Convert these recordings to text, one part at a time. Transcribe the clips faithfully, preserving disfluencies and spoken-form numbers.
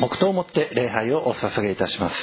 黙祷をもって礼拝をお捧げいたします。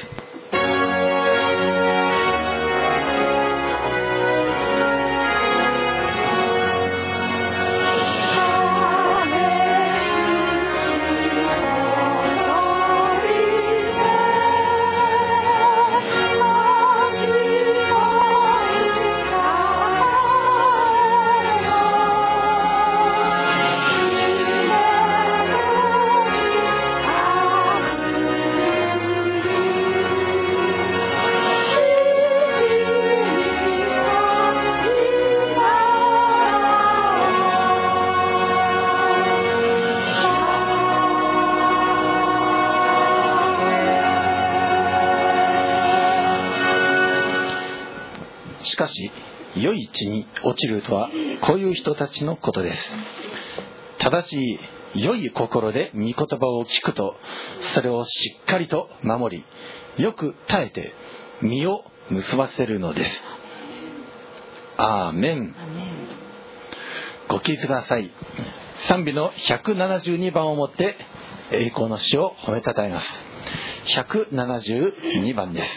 しかし良い地に落ちるとはこういう人たちのことです。正しい良い心で御言葉を聞くと、それをしっかりと守り、よく耐えて実を結ばせるのです。アーメン。ご起立ください。賛美のひゃくななじゅうにばんをもって栄光の主を褒めたたえます。ひゃくななじゅうにばんです。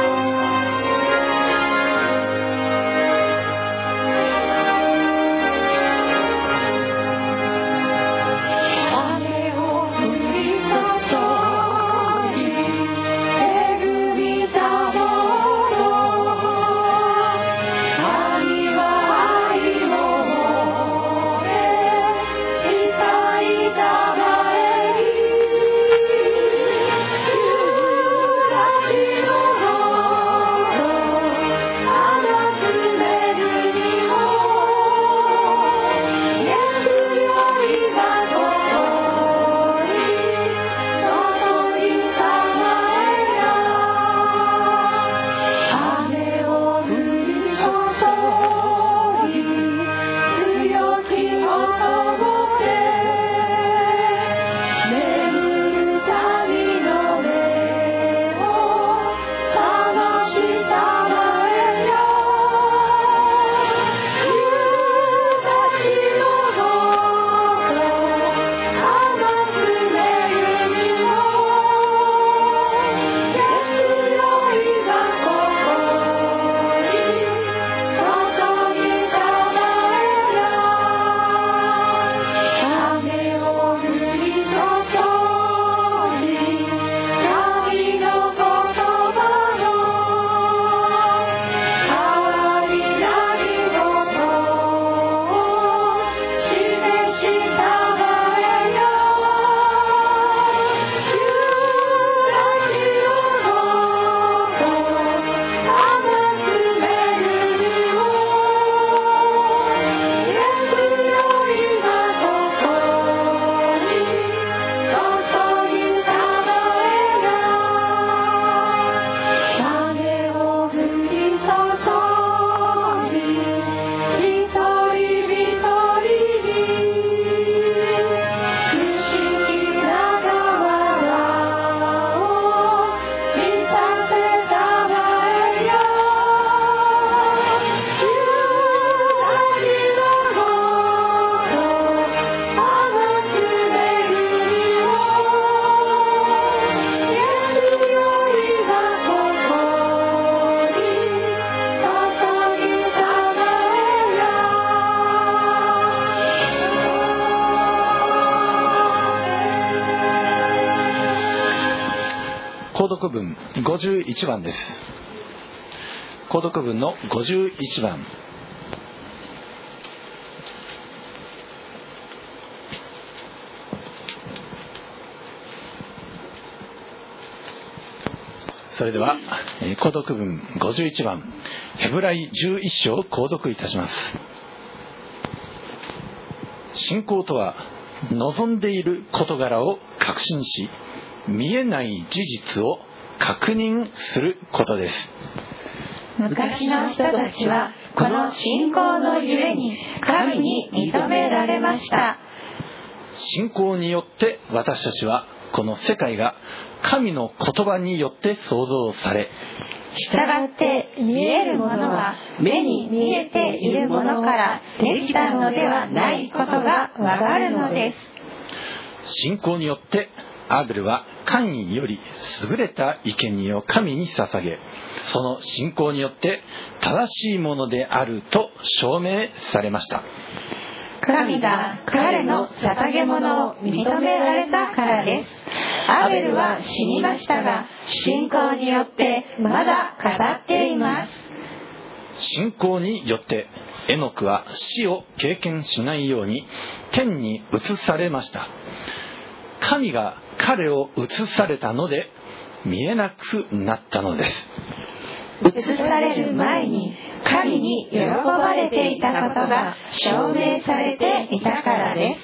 購読文ごじゅういちばんです。購読文のごじゅういちばん。それでは購読文ごじゅういちばん、ヘブライじゅういっしょうを購読いたします。信仰とは望んでいる事柄を確信し、見えない事実を確認することです。 昔の人たちはこの信仰のゆえに神に認められました。 信仰によって私たちはこの世界が神の言葉によって創造され、 従って見えるものは目に見えているものからできたのではないことがわかるのです。 信仰によってアベルはカインより優れた生贄を神に捧げ、その信仰によって正しいものであると証明されました。 神が彼の捧げ物を認められたからです。アベルは死にましたが、信仰によってまだ語っています。 信仰によってエノクは死を経験しないように天に移されました。神が彼を移されたので見えなくなったのです。 移される前に神に喜ばれていたことが証明されていたからです。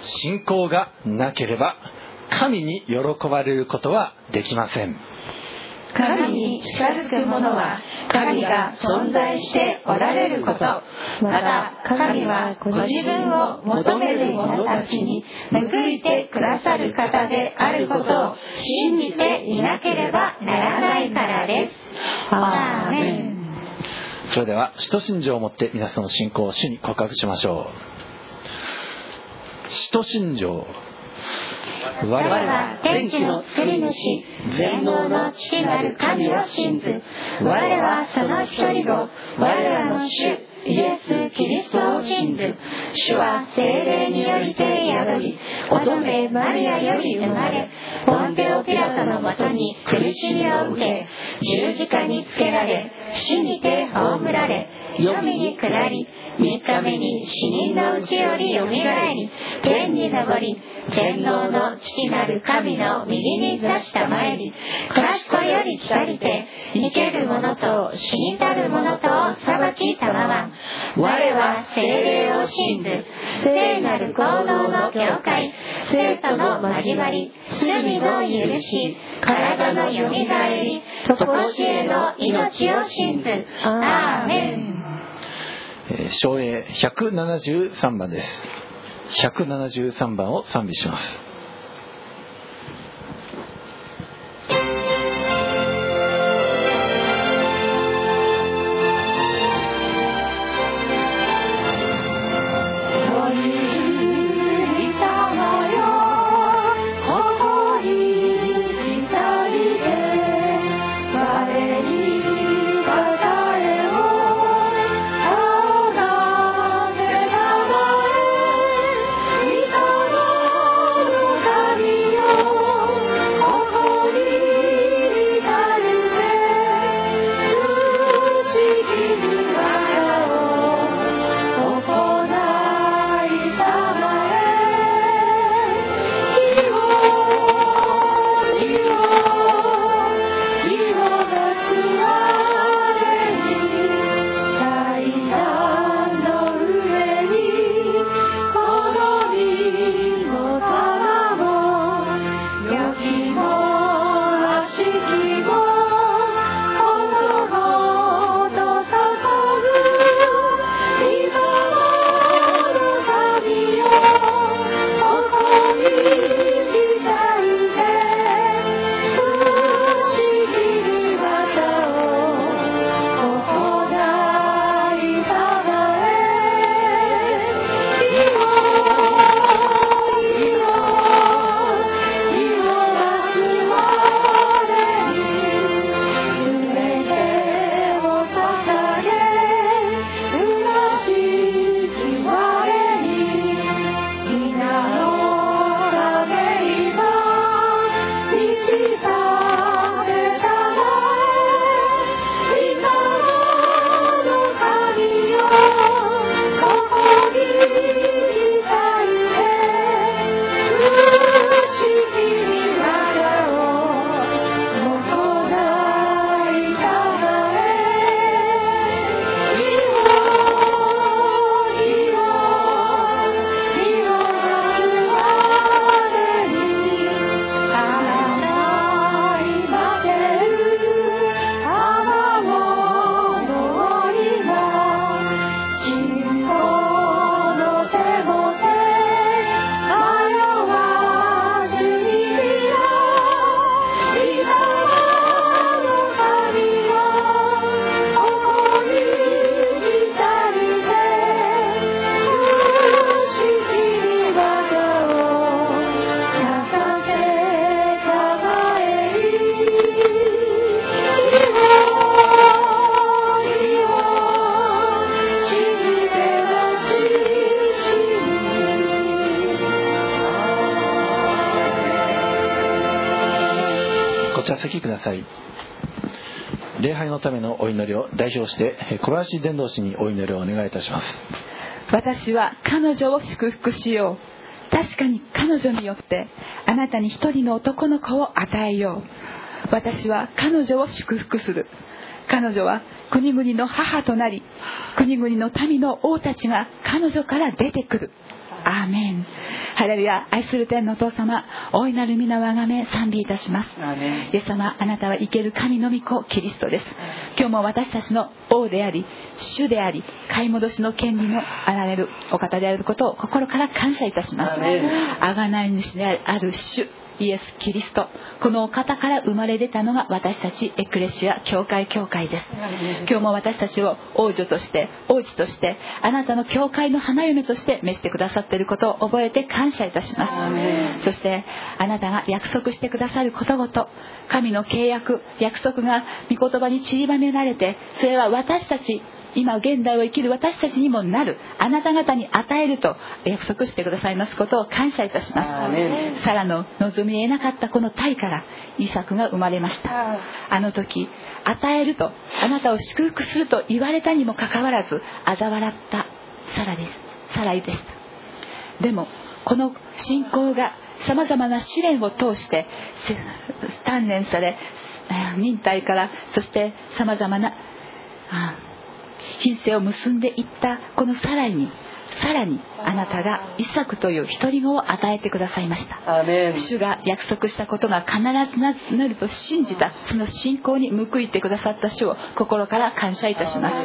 信仰がなければ神に喜ばれることはできません。 神に近づく者は神が存在しておられること、また神はご自分を求める者たちに報いてくださる方であることを信じていなければならないからです。アーメン。 それでは使徒信条をもって皆さんの信仰を主に告白しましょう。使徒信条。 我は天地の作り主、全能の父なる神を信ず。我はその一人子、我らの主イエス・キリストを信ず。主は聖霊によりて宿り、乙女マリアより生まれ、ポンテオピラトのもとに苦しみを受け、十字架につけられ、死にて葬られ、黄泉に下り、三日目に死人のうちよりよみがえり、天に昇り、全能の父なる神の右に座したまえり、賢より来たりて、生ける者と死にたる者とを裁きたまわん。我は聖霊を信ず、聖なる行動の教会、生徒の交わり、罪の許し、体のよみがえり、とこしえの命を信ず。アーメン。 唱詠ひゃくななじゅうさんばんです。ひゃくななじゅうさんばんを賛美します。 Oh 茶席ください。礼拝のためのお祈りを代表して小林伝道師にお祈りをお願いいたします。 私は彼女を祝福しよう。確かに彼女によってあなたに一人の男の子を与えよう。私は彼女を祝福する。彼女は国々の母となり、国々の民の王たちが彼女から出てくる。アーメン。ハレルヤ。愛する天のお父様、大いなる皆をあがめ賛美いたします。イエス様、あなたは生ける神の御子キリストです。今日も私たちの王であり、主であり、買い戻しの権利のあられるお方であることを心から感謝いたします。あがない主である主イエス・キリスト、このお方から生まれ出たのが私たちエクレシア教会教会です。今日も私たちを王女として王子としてあなたの教会の花嫁として召してくださっていることを覚えて感謝いたします。そしてあなたが約束してくださることごと、神の契約約束が御言葉に散りばめられて、それは私たち今現代を生きる私たちにもなる、あなた方に与えると約束してくださいますことを感謝いたします。サラの望み得なかったこの胎からイサクが生まれました。あの時与えるとあなたを祝福すると言われたにもかかわらず嘲笑ったサラですサライでした。でもこの信仰がさまざまな試練を通して鍛錬され、忍耐からそしてさまざまな品性を結んでいったこのサライに、さらにあなたがイサクという一人子を与えてくださいました。主が約束したことが必ずなると信じた、その信仰に報いてくださった主を心から感謝いたします。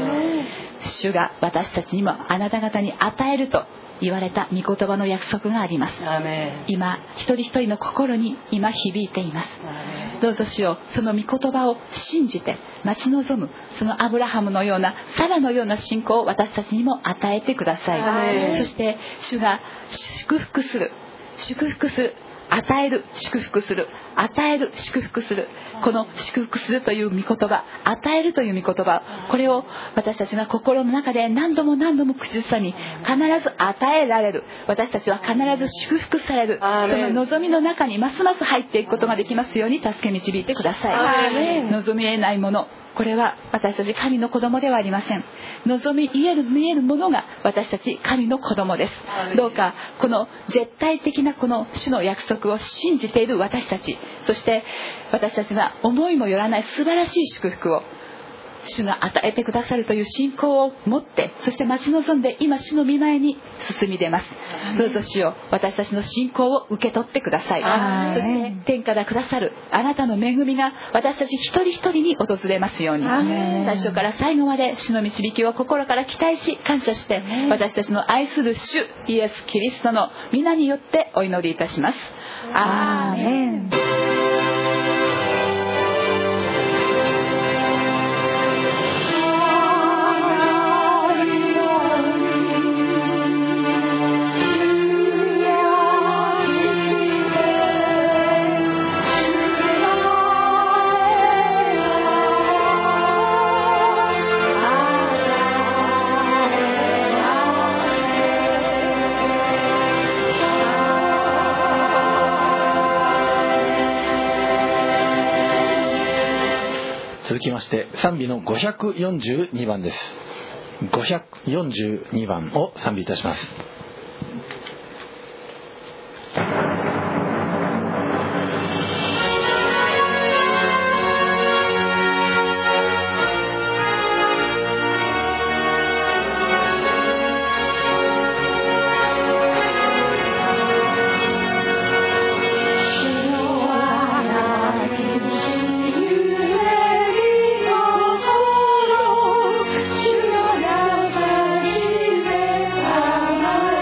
主が私たちにもあなた方に与えると言われた御言葉の約束があります。今一人一人の心に今響いています。どうぞ主よ、その御言葉を信じて待ち望む、そのアブラハムのようなサラのような信仰を私たちにも与えてください。そして主が祝福する祝福する与える祝福する与える祝福する、この祝福するという御言葉、与えるという御言葉、これを私たちが心の中で何度も何度も口ずさみ、必ず与えられる、私たちは必ず祝福される、その望みの中にますます入っていくことができますように助け導いてください。望み得ないもの、これは私たち神の子供ではありません。望み見える見えるものが私たち神の子供です。どうかこの絶対的なこの主の約束を信じている私たち、そして私たちが思いもよらない素晴らしい祝福を主が与えてくださるという信仰を持って、そして待ち望んで今主の御前に進み出ます。どうぞ主よ、私たちの信仰を受け取ってください。そして天からくださるあなたの恵みが私たち一人一人に訪れますように、最初から最後まで主の導きを心から期待し感謝して、私たちの愛する主イエス・キリストの皆によってお祈りいたします。アーメン。 続きまして賛美のごひゃくよんじゅうにばんです。ごひゃくよんじゅうにばんを賛美いたします。 主の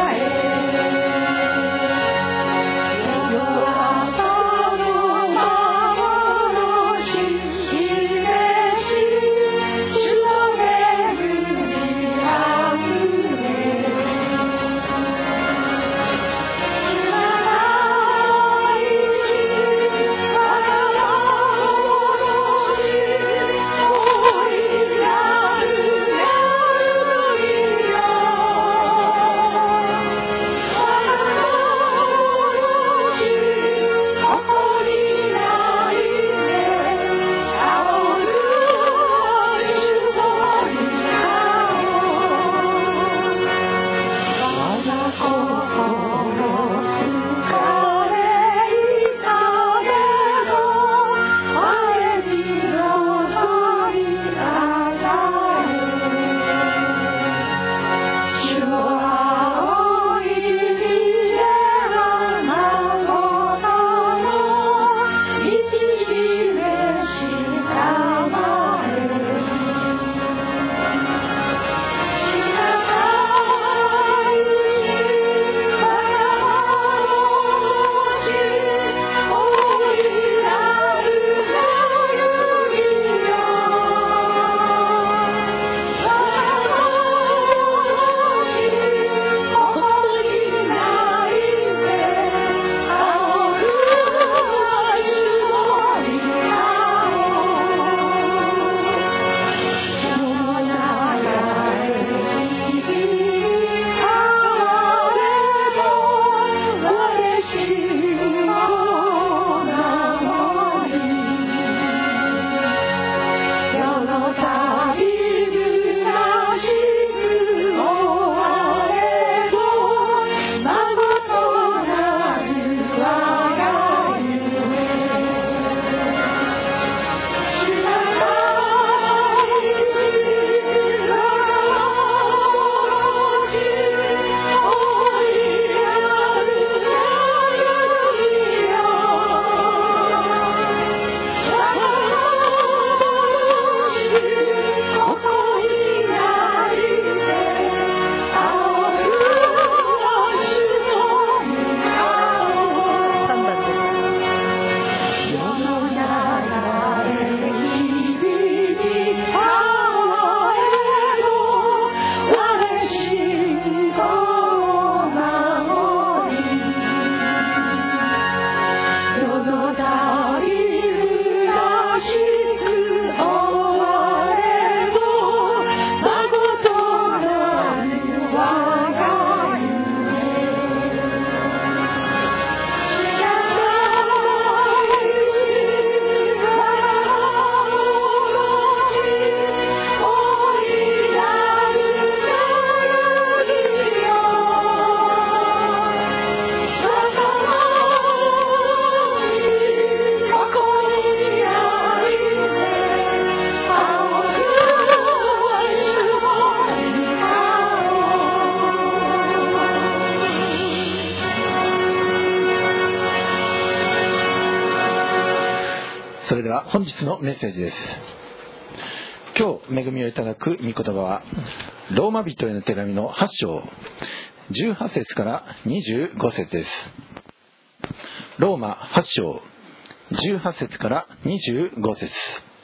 それでは本日のメッセージです。今日恵みをいただく御言葉はローマ人への手紙のはち章じゅうはち節からにじゅうご節です。ローマはち章じゅうはち節からにじゅうご節。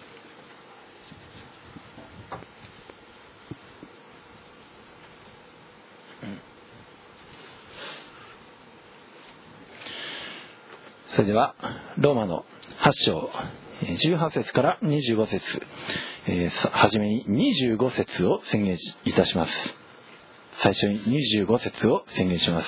それではローマのはち章じゅうはち節からにじゅうご節、えー、はじめににじゅうご節を宣言いたします。最初ににじゅうご節を宣言します。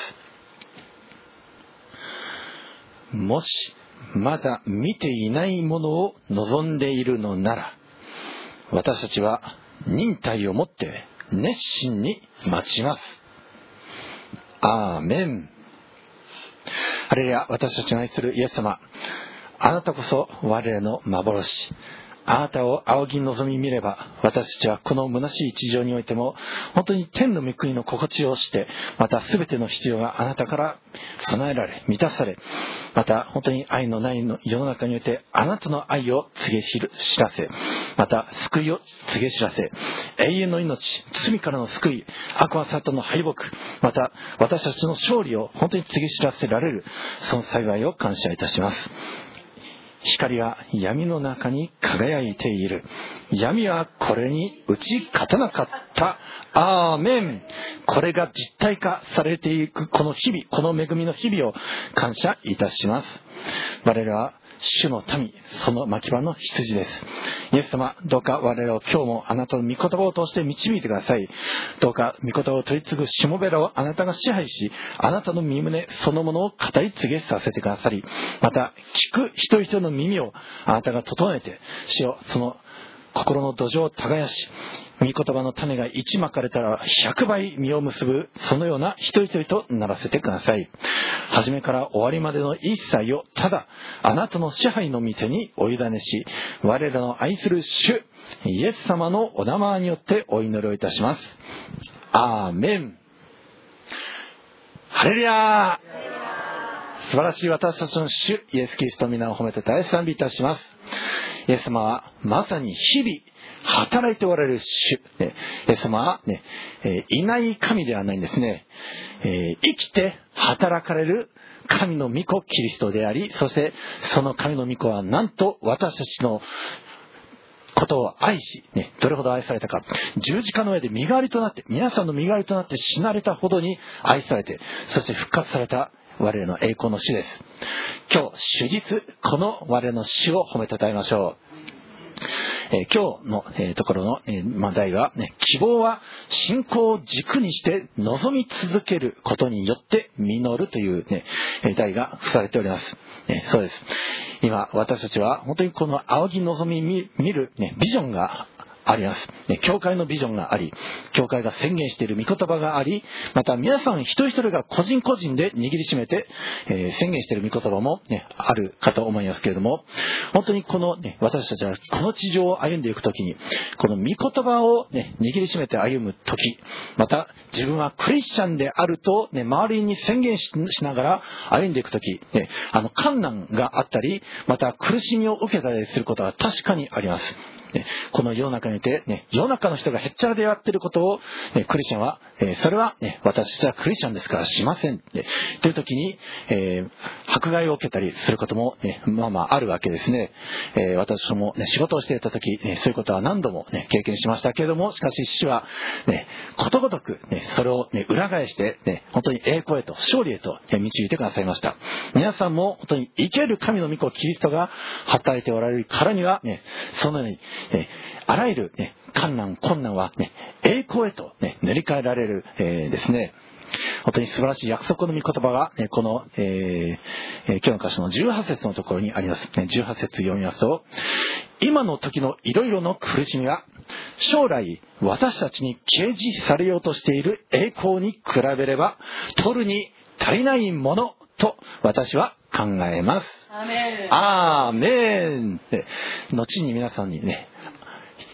もしまだ見ていないものを望んでいるのなら、私たちは忍耐をもって熱心に待ちます。アーメン。ハレルヤ。私たちの愛するイエス様、あなたこそ我らの幻。あなたを仰ぎ望み見れば、私たちはこの虚しい地上においても本当に天の御国の心地をして、また全ての必要があなたから備えられ満たされ、また本当に愛のない世の中においてあなたの愛を告げ知らせ、また救いを告げ知らせ、永遠の命、罪からの救い、悪魔サタンの敗北、また私たちの勝利を本当に告げ知らせられる、その幸いを感謝いたします。光が闇の中に輝いている。闇はこれに打ち勝たなかった。アーメン。これが実体化されていくこの日々、この恵みの日々を感謝いたします。我らは主の民、その牧場の羊です。イエス様、どうか我らを今日もあなたの御言葉を通して導いてください。どうか御言葉を取り継ぐしもべらをあなたが支配し、あなたの御胸そのものを語り継げさせてくださり、また聞く一人一人の耳をあなたが整えて、主よ、その心の土壌を耕し、御言葉の種が一まかれたら百倍実を結ぶ、そのような一人一人とならせてください。初めから終わりまでの一切をただあなたの支配の御手にお委ねし、我らの愛する主イエス様のお名前によってお祈りをいたします。アーメン。ハレルヤー。素晴らしい私たちの主イエスキリストの皆を褒めて大賛美いたします。イエス様はまさに日々働いておられる主、ね、イエス様は、ねえー、いない神ではないんですね、えー、生きて働かれる神の御子キリストであり、そしてその神の御子はなんと私たちのことを愛し、ね、どれほど愛されたか、十字架の上で身代わりとなって、皆さんの身代わりとなって死なれたほどに愛されて、そして復活された我らの栄光の主です。今日主実この我らの主を褒めたたえましょう。えー、今日の、えー、ところの、えーまあ、題は、ね、希望は信仰を軸にして望み続けることによって実るという、ね、題が付されております。ね、そうです。今私たちは本当にこの仰ぎ望み見、見る、ね、ビジョンがあります。教会のビジョンがあり、教会が宣言している御言葉があり、また皆さん一人一人が個人個人で握りしめて、えー、宣言している御言葉も、ね、あるかと思いますけれども、本当にこの、ね、私たちはこの地上を歩んでいくときに、この御言葉を、ね、握りしめて歩むとき、また自分はクリスチャンであると、ね、周りに宣言 し, しながら歩んでいくとき、ね、あの困難があったり、また苦しみを受けたりすることは確かにあります。この世の中にいて、ね、世の中の人がへっちゃらでやってることを、ね、クリスチャンは、えー、それは、ね、私たちはクリスチャンですからしません、ね、という時に、えー、迫害を受けたりすることも、ね、まあまああるわけですね。えー、私も、ね、仕事をしていた時、ね、そういうことは何度も、ね、経験しましたけれども、しかし主は、ね、ことごとく、ね、それを、ね、裏返して、ね、本当に栄光へと勝利へと、ね、導いてくださいました。皆さんも本当に生ける神の御子キリストが働いておられるからには、ね、そのようにね、あらゆる、ね、困難困難は、ね、栄光へと、ね、塗り替えられる、えー、ですね。本当に素晴らしい約束の御言葉が、ね、この、えーえー、今日の箇所のじゅうはち節のところにあります。ね、じゅうはち節読みますと、今の時のいろいろの苦しみは将来私たちに掲示されようとしている栄光に比べれば取るに足りないものと私は考えます。 アーメン。 アーメンって後に皆さんにね、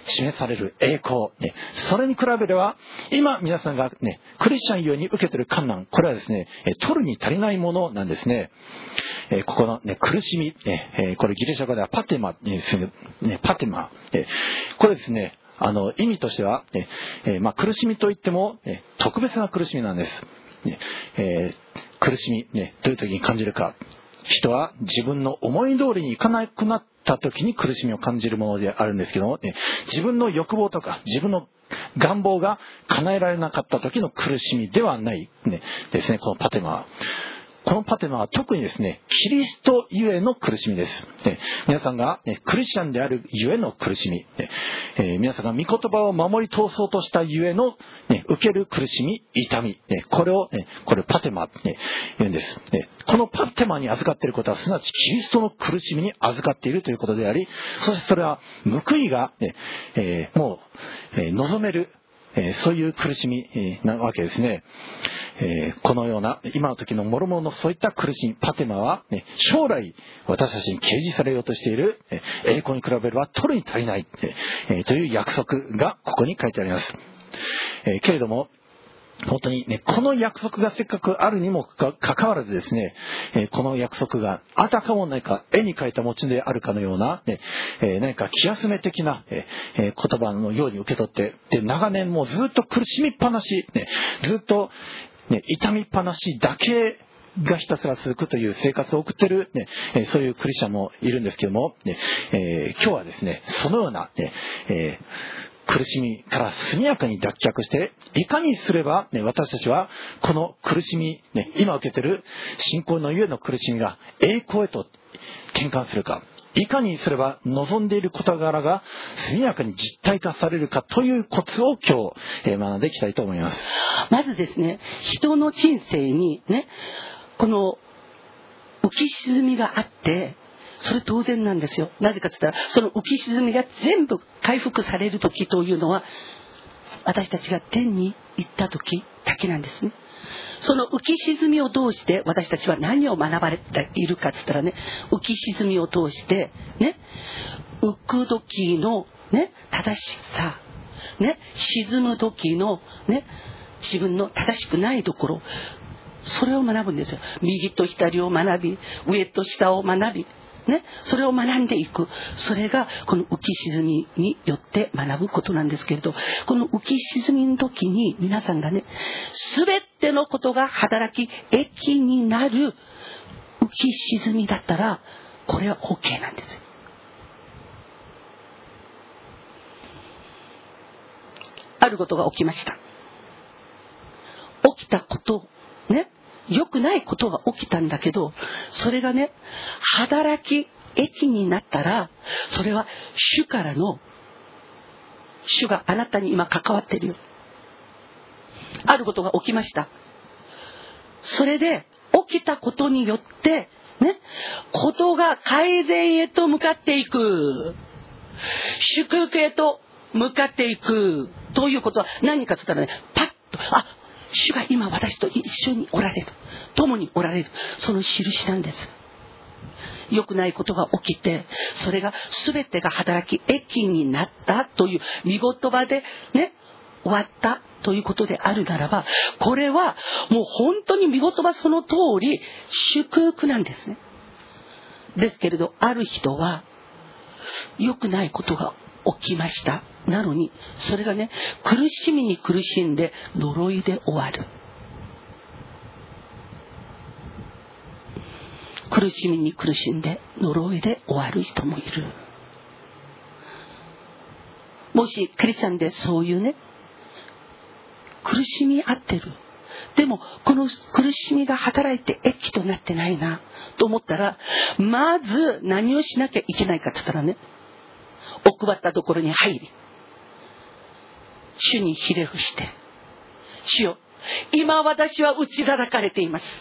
示される栄光、ね、それに比べれば今皆さんが、ね、クリスチャンゆえに受けている患難、これはですね、取るに足りないものなんですね。えー、ここの、ね、苦しみ、えー、これギリシャ語ではパテマですね、パテマ、えー、これですね、あの意味としては、えーまあ、苦しみといっても、えー、特別な苦しみなんです。ねえー、苦しみ、ね、どういう時に感じるか。人は自分の思い通りにいかなくなった時に苦しみを感じるものであるんですけども、ね、自分の欲望とか自分の願望が叶えられなかった時の苦しみではない、ね、ですね、このパテマは。このパテマは特にですね、キリストゆえの苦しみです。ね、皆さんが、ね、クリスチャンであるゆえの苦しみ、ねえー、皆さんが御言葉を守り通そうとしたゆえの、ね、受ける苦しみ、痛み、ね、これを、ね、これパテマって言うんです、ね。このパテマに預かっていることは、すなわちキリストの苦しみに預かっているということであり、そしてそれは報いが、ねえー、もう、えー、望める、えー、そういう苦しみなわけですね。えー、このような今の時の諸々のそういった苦しみパテマは、ね、将来私たちに掲示されようとしている、えー、栄光に比べれば取るに足りない、えー、という約束がここに書いてあります。えー、けれども本当にね、この約束がせっかくあるにもかかわらずですね、えー、この約束があたかも何か絵に描いた餅であるかのような、ねえー、何か気休め的な、えー、言葉のように受け取って、で長年もうずっと苦しみっぱなし、ね、ずっと、ね、痛みっぱなしだけがひたすら続くという生活を送っている、ねえー、そういうクリスチャンもいるんですけども、ねえー、今日はですね、そのような、ねえー苦しみから速やかに脱却して、いかにすれば、ね、私たちはこの苦しみ、ね、今受けている信仰のゆえの苦しみが栄光へと転換するか、いかにすれば望んでいる事柄が速やかに実体化されるかというコツを今日学んでいきたいと思います。 まずですね、人の人生にね、この浮き沈みがあって、それ当然なんですよ。なぜかと言ったら、その浮き沈みが全部回復される時というのは、私たちが天に行った時だけなんですね。その浮き沈みを通して私たちは何を学ばれているかと言ったらね、浮き沈みを通してね、浮く時のね正しさ、ね沈む時のね自分の正しくないところ、それを学ぶんですよ。右と左を学び、上と下を学び。ね、それを学んでいく。それがこの浮き沈みによって学ぶことなんですけれど、この浮き沈みの時に皆さんがね、すべてのことが働き益になる浮き沈みだったら、これは OK なんです。あることが起きました。起きたことね、良くないことが起きたんだけど、それがね、働き益になったら、それは主からの、主があなたに今関わっているよ。あることが起きました。それで起きたことによってね、ことが改善へと向かっていく、祝福へと向かっていくということは何かと言ったらね、パッと、あ、主が今私と一緒におられる、共におられる、その印なんです。良くないことが起きて、それが全てが働き益になったという御言葉でね、終わったということであるならば、これはもう本当に御言葉その通り祝福なんですね。ですけれど、ある人は良くないことが起きました。なのにそれがね、苦しみに苦しんで呪いで終わる。苦しみに苦しんで呪いで終わる人もいる。もしクリスチャンでそういうね、苦しみ合ってる、でもこの苦しみが働いて益となってないなと思ったら、まず何をしなきゃいけないかって言ったらね、奥ばったところに入り、主にひれ伏して、主よ、今私は打ち叩かれています。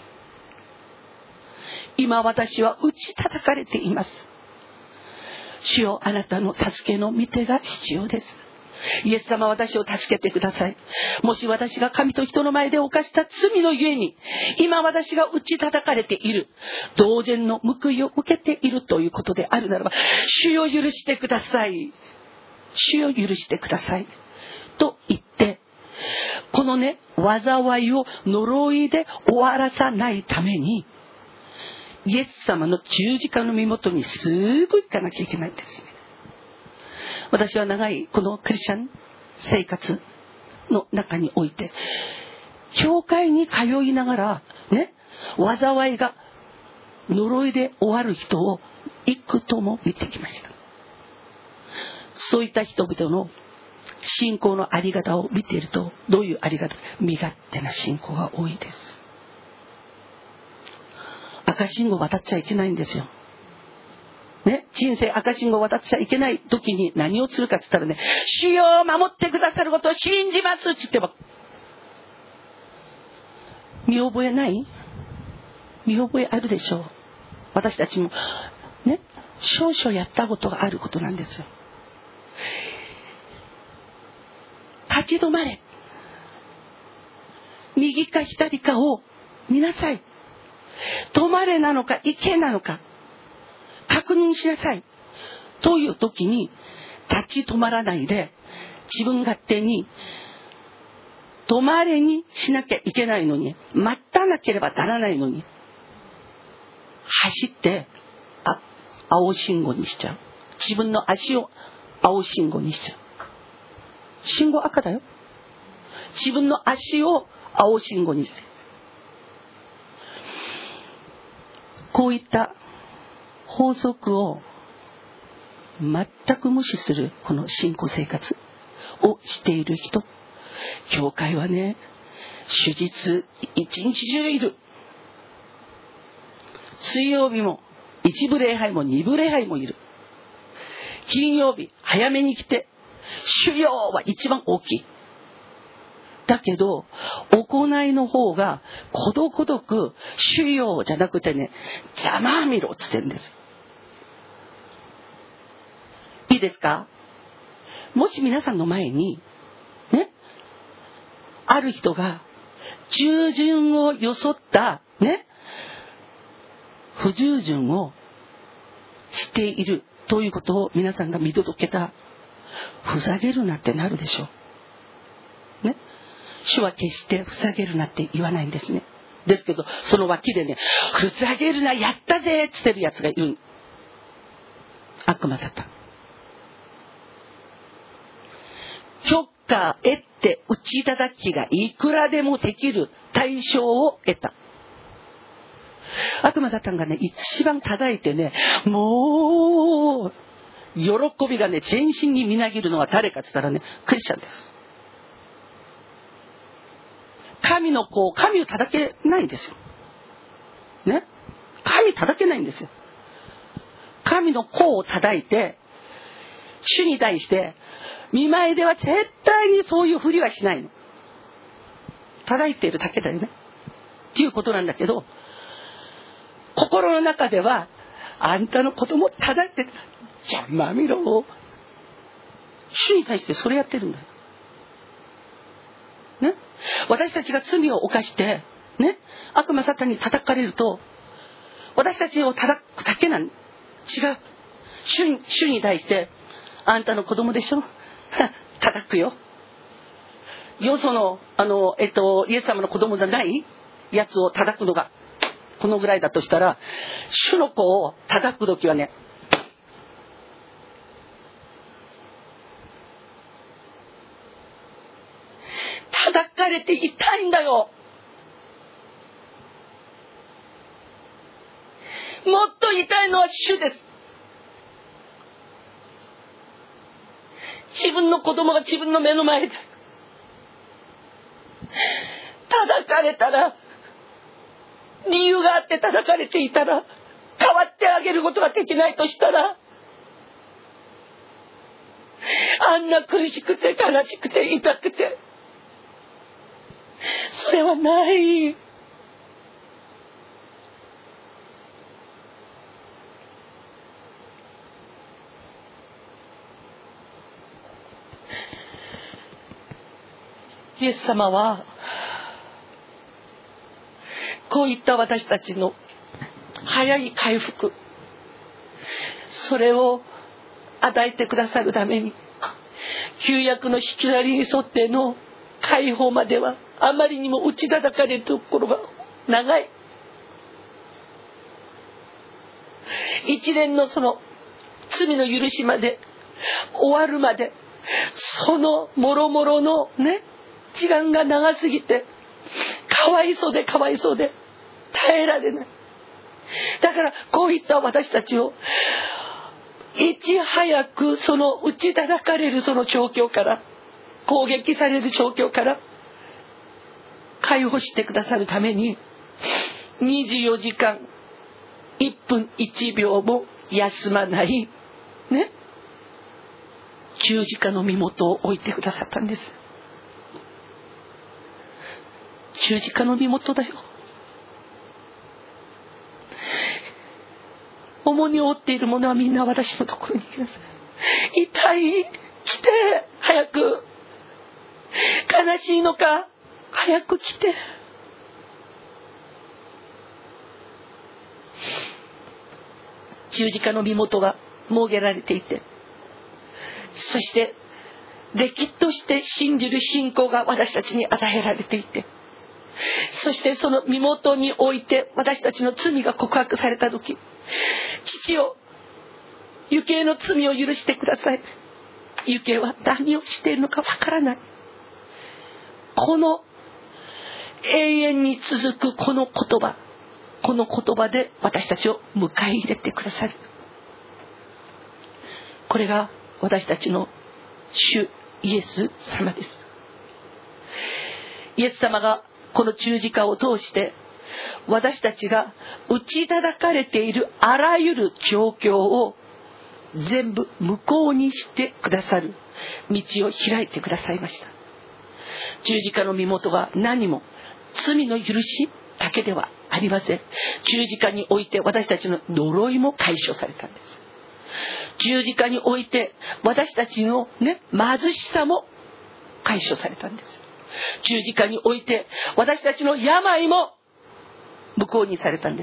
今私は打ち叩かれています。主よ、あなたの助けの御手が必要です。イエス様、私を助けてください。もし私が神と人の前で犯した罪のゆえに今私が打ち叩かれている、同然の報いを受けているということであるならば、主よ、許してください。 主よ許してくださいと言って、このね災いを呪いで終わらさないために、イエス様の十字架の身元にすぐ行かなきゃいけないんですね。私は長いこのクリスチャン生活の中において、教会に通いながらね、災いが呪いで終わる人を幾度も見てきました。そういった人々の信仰のあり方を見ていると、どういうあり方？身勝手な信仰が多いです。赤信号渡っちゃいけないんですよ。ね、人生赤信号渡っちゃいけない時に何をするかって言ったらね、主よ守ってくださることを信じますって言っても、見覚えない？見覚えあるでしょう。私たちもね、少々やったことがあることなんですよ。立ち止まれ、右か左かを見なさい。止まれなのか行けなのか確認しなさいという時に、立ち止まらないで自分勝手に止まれにしなきゃいけないのに、待たなければならないのに走ってあ青信号にしちゃう。自分の足を青信号にしちゃう。信号赤だよ。自分の足を青信号にして、こういった法則を全く無視するこの信仰生活をしている人、教会はね、主日一日中いる。水曜日も一部礼拝も二部礼拝もいる。金曜日早めに来て、主要は一番大きい。だけど行いの方がことごとく主要じゃなくてね、邪魔見ろっつってるんです。いいですか？もし皆さんの前にね、ある人が従順をよそったね、不従順をしているということを皆さんが見届けた、ふざけるなってなるでしょうね。主は決してふざけるなって言わないんですね。ですけどその脇でね、ふざけるな、やったぜって言ってるやつがいる。悪魔だった。許可得て打ち叩きがいくらでもできる対象を得た。悪魔だったんがね、一番叩いてね、もう喜びがね全身にみなぎるのは誰かって言ったらね、クリスチャンです。神の子、神を叩けないんですよね。神叩けないんですよ。神の子を叩いて、主に対して見舞いでは絶対にそういうふりはしないの。叩いているだけだよねっていうことなんだけど、心の中ではあんたの子供を叩いてる、邪魔見ろ、主に対してそれやってるんだよね。私たちが罪を犯してね、悪魔サタンに叩かれると、私たちを叩くだけなん、違う。主に、主に対して、あんたの子供でしょ叩くよ。よそのあのえっとイエス様の子供じゃないやつを叩くのがこのぐらいだとしたら、主の子を叩くときはね、叩かれて痛いんだよ。もっと痛いのは主です。自分の子供が自分の目の前で叩かれたら、理由があって叩かれていたら、変わってあげることができないとしたら、あんな苦しくて悲しくて痛くて、それはない。イエス様はこういった私たちの早い回復、それを与えてくださるために、 旧約の引き去りに沿っての解放まではあまりにも打ち叩かれるところが長い。一連のその罪の許しまで終わるまで、そのもろもろのね時間が長すぎて、かわいそうでかわいそうで耐えられない。だからこういった私たちをいち早くその打ち叩かれるその状況から、攻撃される状況から解放してくださるために、にじゅうよじかんいっぷんいちびょうも休まないね、十字架の身元を置いてくださったんです。十字架の身元だよ。重荷を負っている者はみんな私のところに来なさい。痛い、来て、早く。悲しいのか、早く来て。十字架の身元が設けられていて、そしてれきっとして信じる信仰が私たちに与えられていて、そしてその身元において私たちの罪が告白された時、父よ、ユケイの罪を許してください。ユケイは何をしているのかわからない。この永遠に続くこの言葉、この言葉で私たちを迎え入れてくださる。これが私たちの主イエス様です。イエス様がこの十字架を通して私たちが打ち叩かれているあらゆる状況を全部無効にしてくださる道を開いてくださいました。十字架の身元が何も罪の許しだけではありません。十字架において私たちの呪いも解消されたんです。十字架において私たちのね、貧しさも解消されたんです。十字架において私たちの病も無効にされたんです。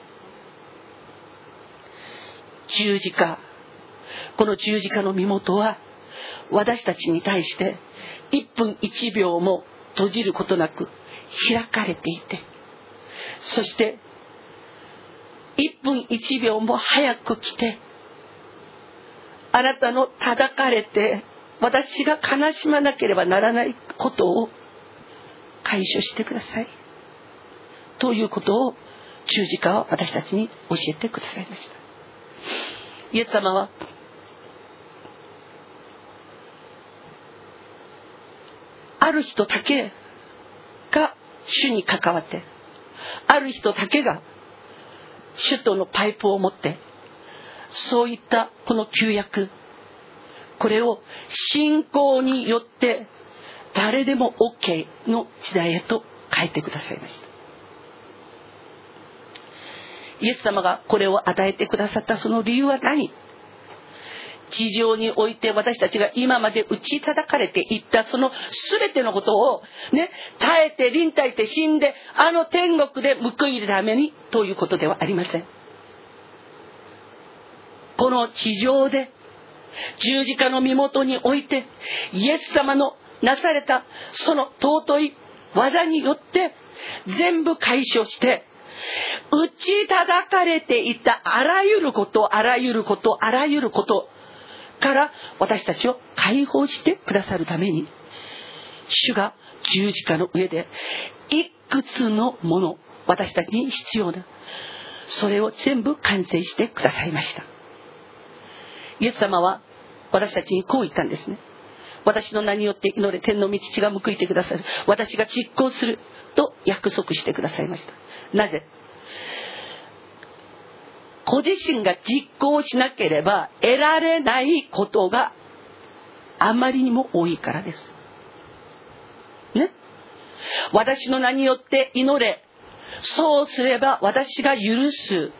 十字架、この十字架の身元は私たちに対していっぷんいちびょうも閉じることなく開かれていて、そしていっぷんいちびょうも早く来て、あなたの叩かれて私が悲しまなければならないことを解消してくださいということを十字架は私たちに教えてくださいました。イエス様はある人だけが主に関わって、ある人だけが主とのパイプを持って、そういったこの旧約、これを信仰によって誰でも OK の時代へと変えてくださいました。イエス様がこれを与えてくださったその理由は何？地上において私たちが今まで打ち叩かれていったその全てのことをね、耐えて臨耐して死んであの天国で報いるためにということではありません。この地上で十字架の身元においてイエス様のなされたその尊い技によって全部解消して、打ち叩かれていたあらゆることあらゆることあらゆることから私たちを解放してくださるために、主が十字架の上でいくつのもの、私たちに必要なそれを全部完成してくださいました。イエス様は私たちにこう言ったんですね。私の名によって祈れ、天の御父が報いてくださる。私が実行すると約束してくださいました。なぜ？ご自身が実行しなければ得られないことがあまりにも多いからです。ね？私の名によって祈れ、そうすれば私が許す。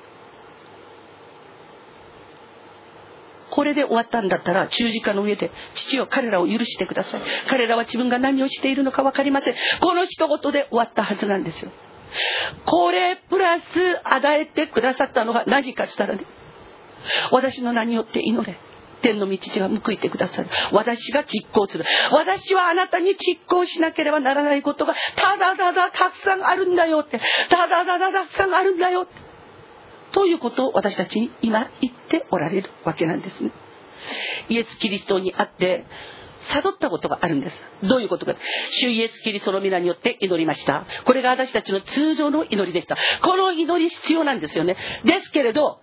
これで終わったんだったら、十字架の上で父よ彼らを許してください。彼らは自分が何をしているのか分かりません。この一言で終わったはずなんですよ。これプラス与えてくださったのが何かしたらね、私の名によって祈れ、 天の御父が報いてくださる。私が実行する。私はあなたに実行しなければならないことがただただたくさんあるんだよって、ただただたくさんあるんだよってということを私たちに今言っておられるわけなんですね。イエス・キリストにあって悟ったことがあるんです。どういうことか。主イエス・キリストの皆によって祈りました。これが私たちの通常の祈りでした。この祈り必要なんですよね。ですけれど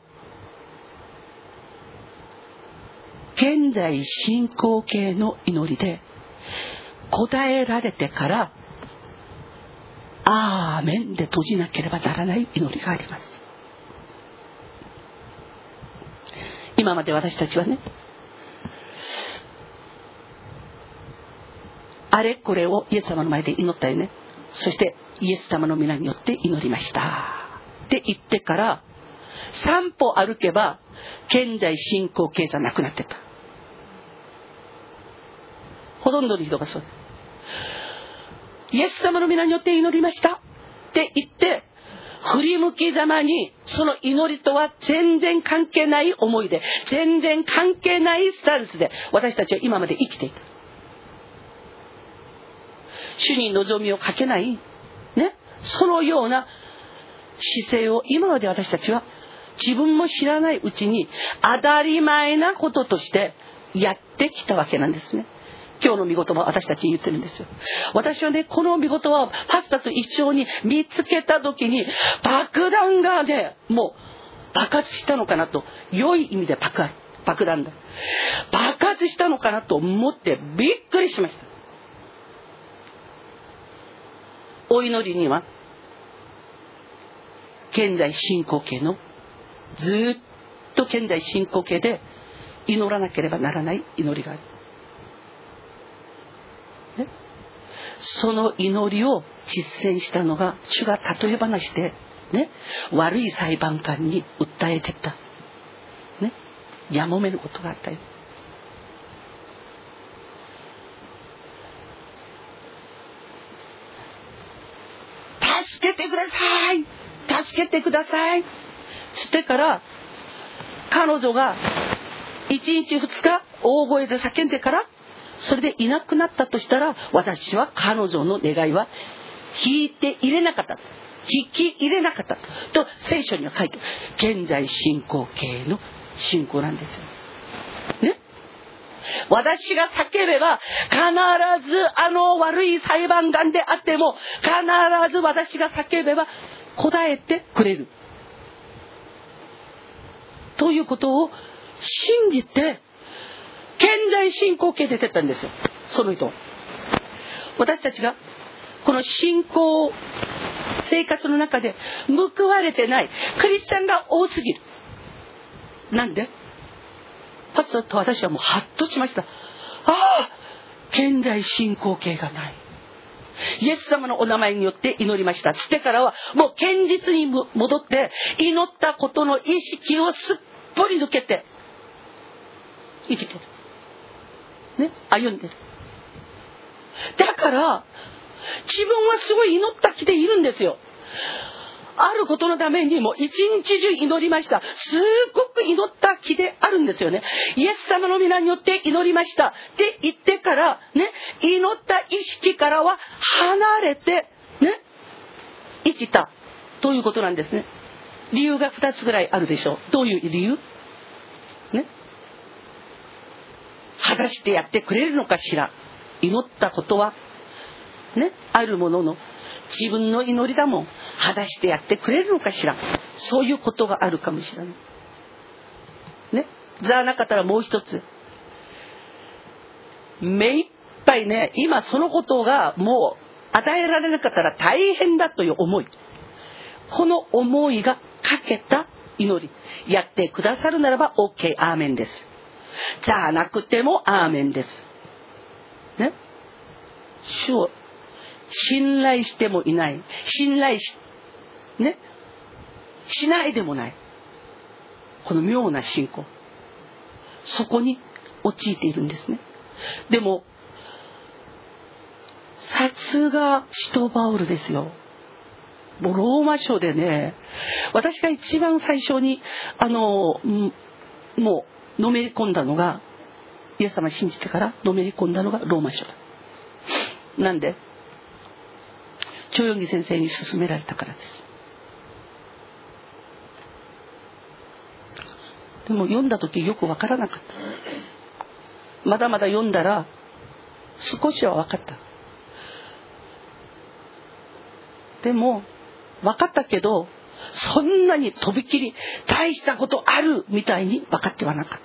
現在進行形の祈りで答えられてからアーメンで閉じなければならない祈りがあります。今まで私たちはね、あれこれをイエス様の前で祈ったよね。そしてイエス様の皆によって祈りましたって言ってから三歩歩けば現在進行形じゃなくなってた。ほとんどの人がそう。イエス様の皆によって祈りましたって言って振り向きざまにその祈りとは全然関係ない思いで、全然関係ないスタンスで私たちは今まで生きていた。主に望みをかけないね、そのような姿勢を今まで私たちは自分も知らないうちに当たり前なこととしてやってきたわけなんですね。今日の御言葉は私たちに言ってるんですよ。私はね、この御言葉をパスタと一緒に見つけた時に爆弾がね、もう爆発したのかなと、良い意味で爆発、爆弾だ。爆発したのかなと思ってびっくりしました。お祈りには現在進行形のずっと現在進行形で祈らなければならない祈りがある、ね、その祈りを実践したのが主が例え話で、ね、悪い裁判官に訴えてた、ね、やもめのことがあったよ。助けてください、助けてくださいつってから彼女がいちにちふつか大声で叫んでからそれでいなくなったとしたら、私は彼女の願いは聞いて入れなかった、聞き入れなかったと聖書には書いてある。現在進行形の信仰なんですよね。私が叫べば必ずあの悪い裁判官であっても必ず私が叫べば答えてくれるということを信じて現在進行形で出たんですよ。その人、私たちがこの信仰生活の中で報われてないクリスチャンが多すぎる。なんでパスと私はもうハッとしました。ああ、現在進行形がない。イエス様のお名前によって祈りましたつってからはもう現実に戻って祈ったことの意識をすっぽり抜けて生きてる、ね、歩んでる。だから自分はすごい祈った気でいるんですよ。あることのためにも一日中祈りました。すごく祈った気であるんですよね。イエス様の皆によって祈りましたって言ってからね、祈った意識からは離れてね生きたということなんですね。理由がふたつぐらいあるでしょう。どういう理由ね、果たしてやってくれるのかしら。祈ったことはねあるものの自分の祈りだもん、果たしてやってくれるのかしら。そういうことがあるかもしれないね。じゃなかったらもう一つ、目いっぱいね、今そのことがもう与えられなかったら大変だという思い、この思いがかけた祈り、やってくださるならば OK、 アーメンです。じゃなくてもアーメンですね。主を信頼してもいない、信頼 し,、ね、しないでもない、この妙な信仰、そこに陥っているんですね。でもさすが使徒パウルですよ。もうローマ書でね、私が一番最初にあのもうのめり込んだのがイエス様を信じてからのめり込んだのがローマ書だ。なんで長四義先生に勧められたからです。でも読んだ時よく分からなかった。まだまだ読んだら少しは分かった。でも分かったけど、そんなにとびきり大したことあるみたいに分かってはなかった。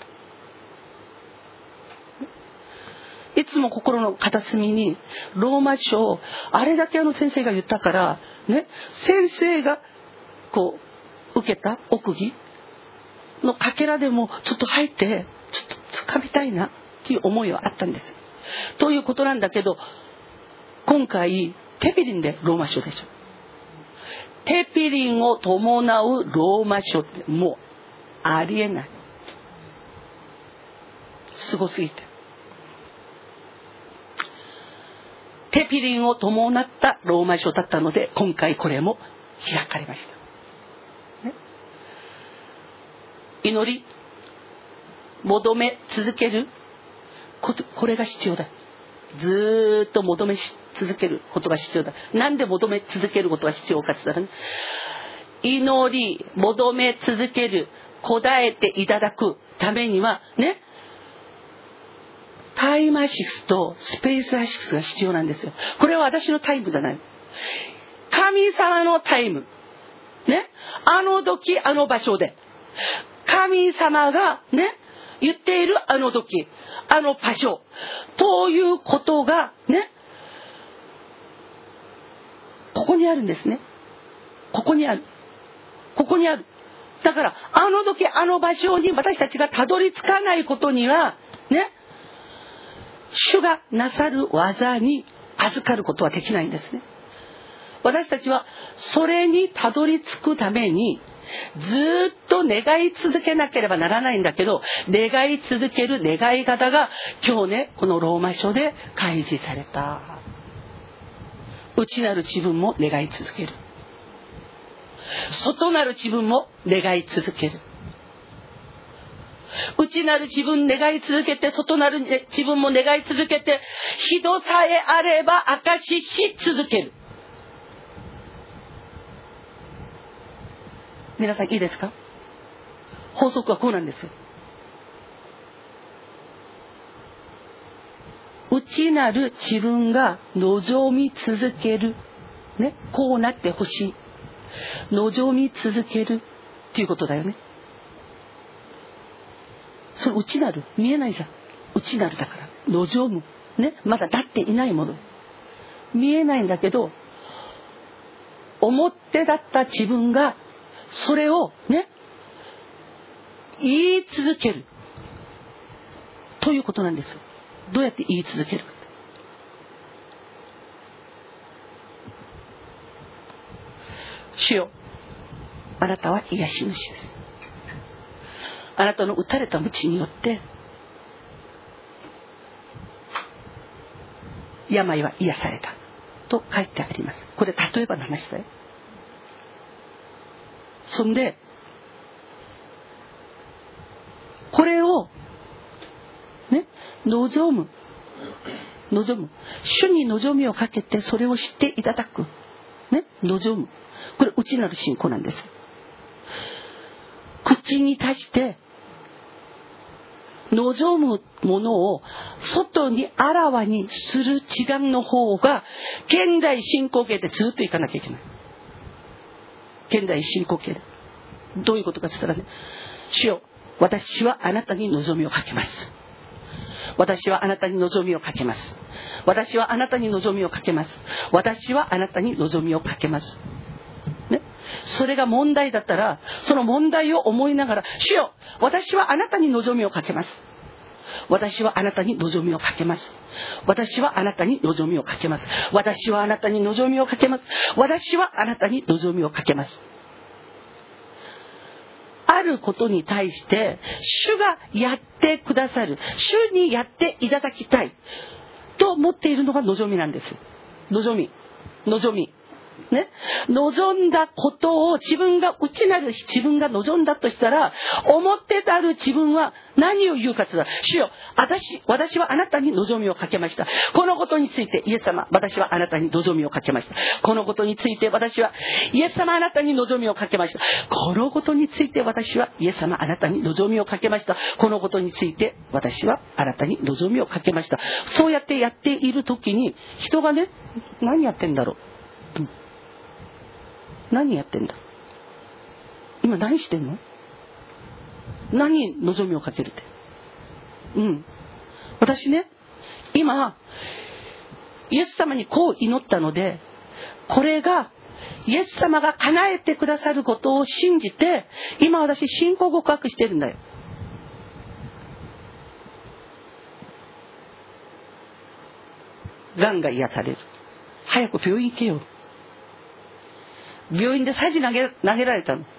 いつも心の片隅にローマ書をあれだけあの先生が言ったからね、先生がこう受けた奥義のかけらでもちょっと入ってちょっと掴みたいなっていう思いはあったんです。ということなんだけど、今回テピリンでローマ書でしょ。テピリンを伴うローマ書ってもうありえない。すごすぎて。テピリンを伴ったローマ書だったので、今回これも開かれました、ね、祈り求め続けること、これが必要だ。ずーっと求め続けることが必要だ。なんで求め続けることが必要かって言ったらね、祈り求め続ける、答えていただくためにはね、タイムアシックスとスペースアシックスが必要なんですよ。これは私のタイムじゃない。神様のタイムね、あの時あの場所で神様がね言っているあの時あの場所ということがね、ここにあるんですね。ここにある。ここにある。だからあの時あの場所に私たちがたどり着かないことにはね、主がなさる技に預かることはできないんですね。私たちはそれにたどり着くためにずっと願い続けなければならないんだけど、願い続ける願い方が今日ね、このローマ書で開示された。内なる自分も願い続ける、外なる自分も願い続ける。内なる自分願い続けて、外なる自分も願い続けて、人さえあれば証しし続ける。皆さんいいですか？法則はこうなんですよ。内なる自分が望み続ける、ね、こうなってほしい、望み続けるっていうことだよね。それ内なる、見えないじゃん。内なるだから望む、ね、まだ立っていないもの、見えないんだけど、表だった自分がそれをね言い続けるということなんです。どうやって言い続けるか。主よ、あなたは癒し主です。あなたの打たれた鞭によって病は癒されたと書いてあります。これ例えばの話だよ。そんでこれをね、望む望む主に望みをかけて、それを知っていただく、ね、望む、これ内なる信仰なんです。口に出して望むものを外にあらわにする時間の方が現代進行形でずっといかなきゃいけない。現代進行形でどういうことかって言ったらね、主よ、私はあなたに望みをかけます。私はあなたに望みをかけます。私はあなたに望みをかけます。私はあなたに望みをかけます、ね、それが問題だったら、その問題を思いながら、主よ、私はあなたに望みをかけます。私はあなたに望みをかけます。私はあなたに望みをかけます。私はあなたに望みをかけます。私はあなたに望みをかけます。あることに対して主がやってくださる、主にやっていただきたいと思っているのが望みなんです。望み望みね、望んだことを自分が内なる自分が望んだとしたら、表たる自分は何を言うかと言ったら、主よ、私、私はあなたに望みをかけました。このことについてイエス様、私はあなたに望みをかけました。このことについて私はイエス様あなたに望みをかけました。このことについて私はイエス様あなたに望みをかけました。このことについて私はあなたに望みをかけました。そうやってやっているときに、人がね、何やってんだろう、うん、何やってんだ、今何してんの、何望みをかけるって、うん、私ね、今イエス様にこう祈ったので、これがイエス様が叶えてくださることを信じて、今私信仰告白してるんだよ。がんが癒される。早く病院行けよ。病院でさじ投げ、投げられたの。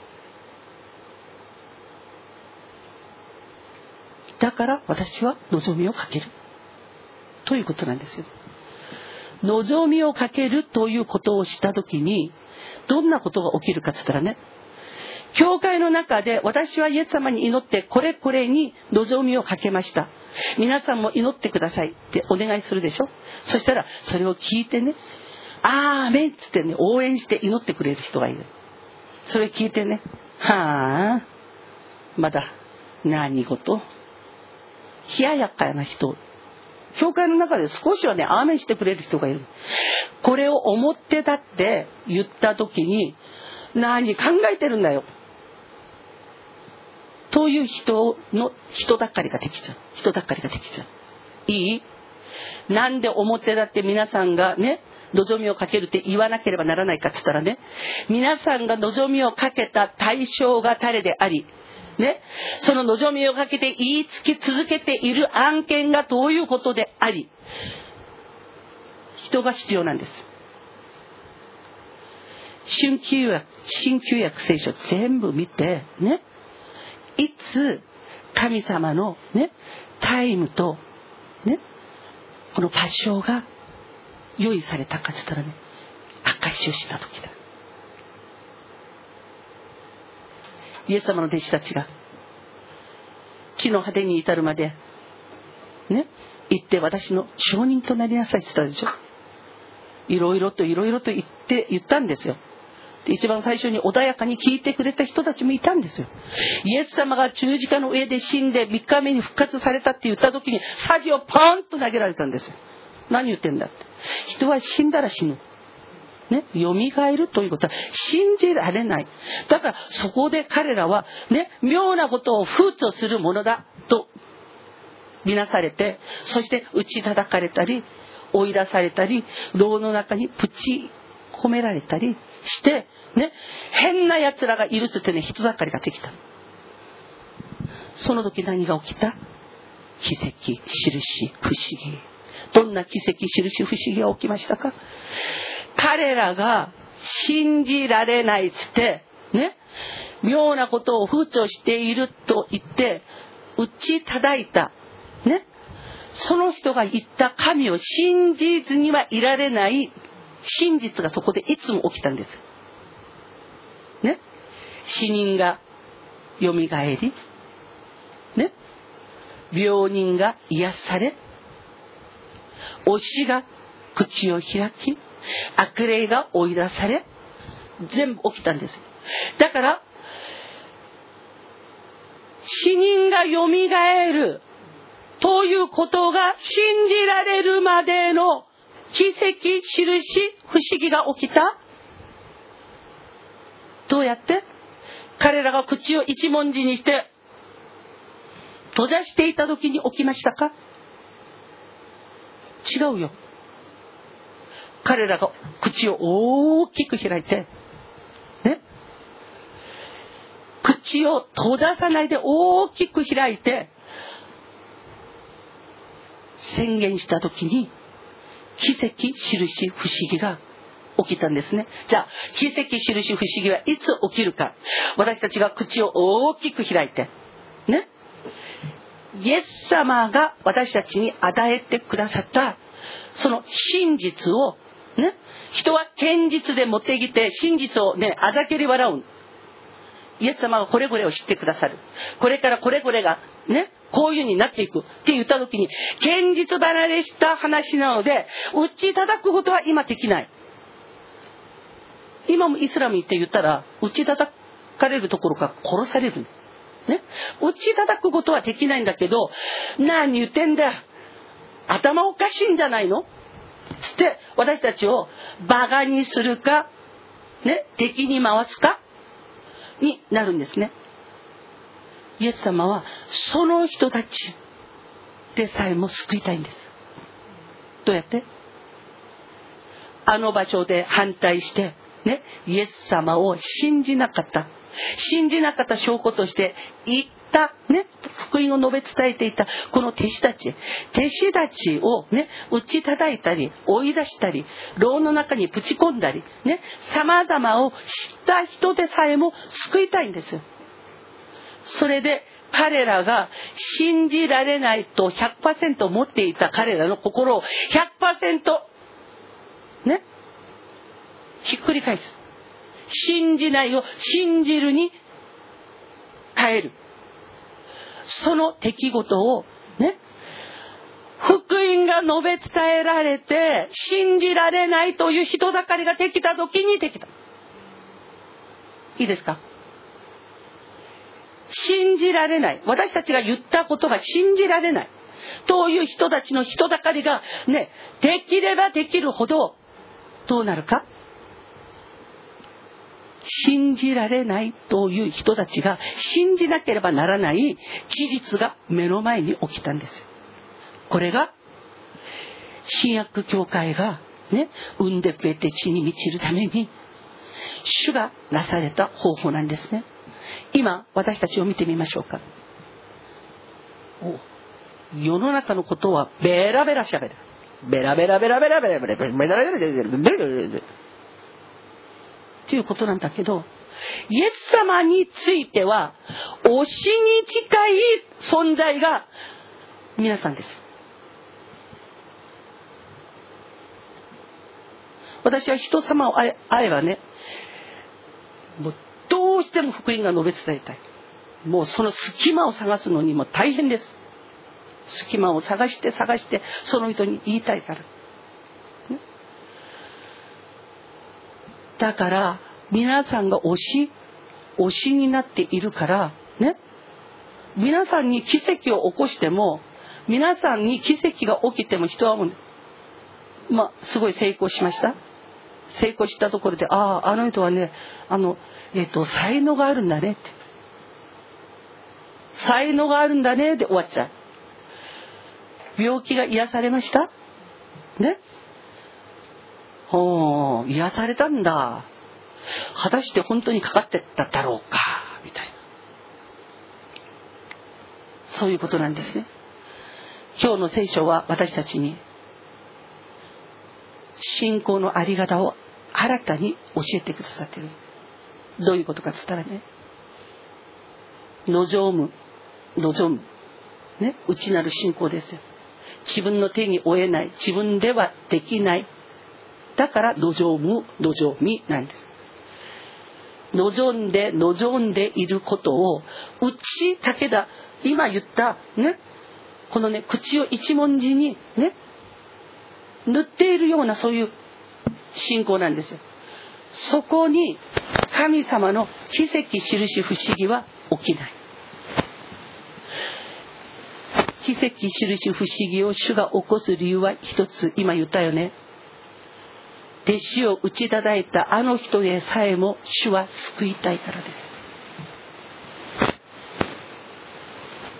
だから私は望みをかけるということなんですよ。望みをかけるということをしたときに、どんなことが起きるかって言ったらね、教会の中で私はイエス様に祈ってこれこれに望みをかけました、皆さんも祈ってくださいってお願いするでしょ。そしたらそれを聞いてね、アーメンっつってね、応援して祈ってくれる人がいる。それ聞いてね、はあ、まだ何事、冷ややかな人、教会の中で少しはね、アーメンしてくれる人がいる。これを表立って言った時に、何考えてるんだよという人の人だかりができちゃう。人だかりができちゃう。いい？なんで表立って皆さんがね、望みをかけるって言わなければならないかって言ったらね、皆さんが望みをかけた対象が誰であり、ね、その望みをかけて言いつき続けている案件がどういうことであり、人が必要なんです。新旧約、新旧約聖書全部見てね、いつ神様のねタイムとねこの場所が用意されたかって言ったらね、証しをした時だ。イエス様の弟子たちが地の果てに至るまでね行って私の証人となりなさいって言ったでしょ。いろいろといろいろと言って言ったんですよ。で一番最初に穏やかに聞いてくれた人たちもいたんですよ。イエス様が十字架の上で死んでみっかめに復活されたって言った時にサジをポンと投げられたんですよ。何言ってんだって。人は死んだら死ぬね、蘇るということは信じられない。だからそこで彼らはね、妙なことを風潮するものだと見なされて、そして打ち叩かれたり追い出されたり、牢の中にぶち込められたりしてね、変な奴らがいるっつってね、人だかりができた。その時何が起きた？奇跡、印、不思議。どんな奇跡、印、不思議が起きましたか？彼らが信じられないっつってね、妙なことを風潮していると言って打ち叩いたね、その人が言った神を信じずにはいられない真実がそこでいつも起きたんですね。死人がよみがえりね、病人が癒され、推しが口を開き、悪霊が追い出され、全部起きたんです。だから死人がよみがえるということが信じられるまでの奇跡、印、不思議が起きた。どうやって？彼らが口を一文字にして閉ざしていた時に起きましたか？違うよ。彼らが口を大きく開いてね、口を閉ざさないで大きく開いて宣言した時に奇跡、印、不思議が起きたんですね。じゃあ奇跡、印、不思議はいつ起きるか。私たちが口を大きく開いてね、イエス様が私たちに与えてくださったその真実をね、人は堅実で持ってきて真実をね、あざけり笑う。イエス様がこれこれを知ってくださる。これからこれこれがね、こういう風になっていくって言った時に、堅実離れした話なので、打ち叩くことは今できない。今もイスラム行って言ったら、打ち叩かれるところか殺される。ね、打ち叩くことはできないんだけど、何言ってんだよ。頭おかしいんじゃないのつって私たちをバカにするか、ね、敵に回すかになるんですね。イエス様はその人たちでさえも救いたいんです。どうやって？あの場所で反対してね、イエス様を信じなかった信じなかった証拠として言ったね、福音を述べ伝えていたこの弟子たち弟子たちをね、打ち叩いたり追い出したり牢の中にぶち込んだりね、様々を知った人でさえも救いたいんですよ。それで彼らが信じられないと ひゃくパーセント 持っていた彼らの心を ひゃくパーセント ね、ひっくり返す。信じないを信じるに変える。その出来事をね、福音が述べ伝えられて信じられないという人だかりができた時にできた。いいですか？信じられない、私たちが言ったことが信じられないという人たちの人だかりがね、できればできるほどどうなるか。信じられないという人たちが信じなければならない事実が目の前に起きたんですよ。これが新約教会がね、産んでくれて地に満ちるために主がなされた方法なんですね。今私たちを見てみましょうか。世の中のことはベラベラしゃべる。ベラベラベラベラベラベラベラベラベラベラベラベラベラということなんだけど、イエス様については推しに近い存在が皆さんです。私は人様を会えばね、もうどうしても福音が述べ伝えたい。もうその隙間を探すのにも大変です。隙間を探して探してその人に言いたいから。だから皆さんが推し推しになっているからね、皆さんに奇跡を起こしても、皆さんに奇跡が起きても人はもうまあすごい成功しました。成功したところで、あああの人はね、あのえっと才能があるんだねって、才能があるんだねで終わっちゃう。病気が癒されましたね。おー、癒されたんだ。果たして本当にかかってただろうかみたいな、そういうことなんですね。今日の聖書は私たちに信仰のあり方を新たに教えてくださっている。どういうことかって言ったらね、望む望むね、内なる信仰ですよ。自分の手に負えない、自分ではできない、だから望む望みなんです。望んで望んでいることを内だけだ、今言ったね、このね、口を一文字にね塗っているような、そういう信仰なんですよ。そこに神様の奇跡、印、不思議は起きない。奇跡、印、不思議を主が起こす理由は一つ、今言ったよね。弟子を打ち叩いたあの人でさえも主は救いたいからです。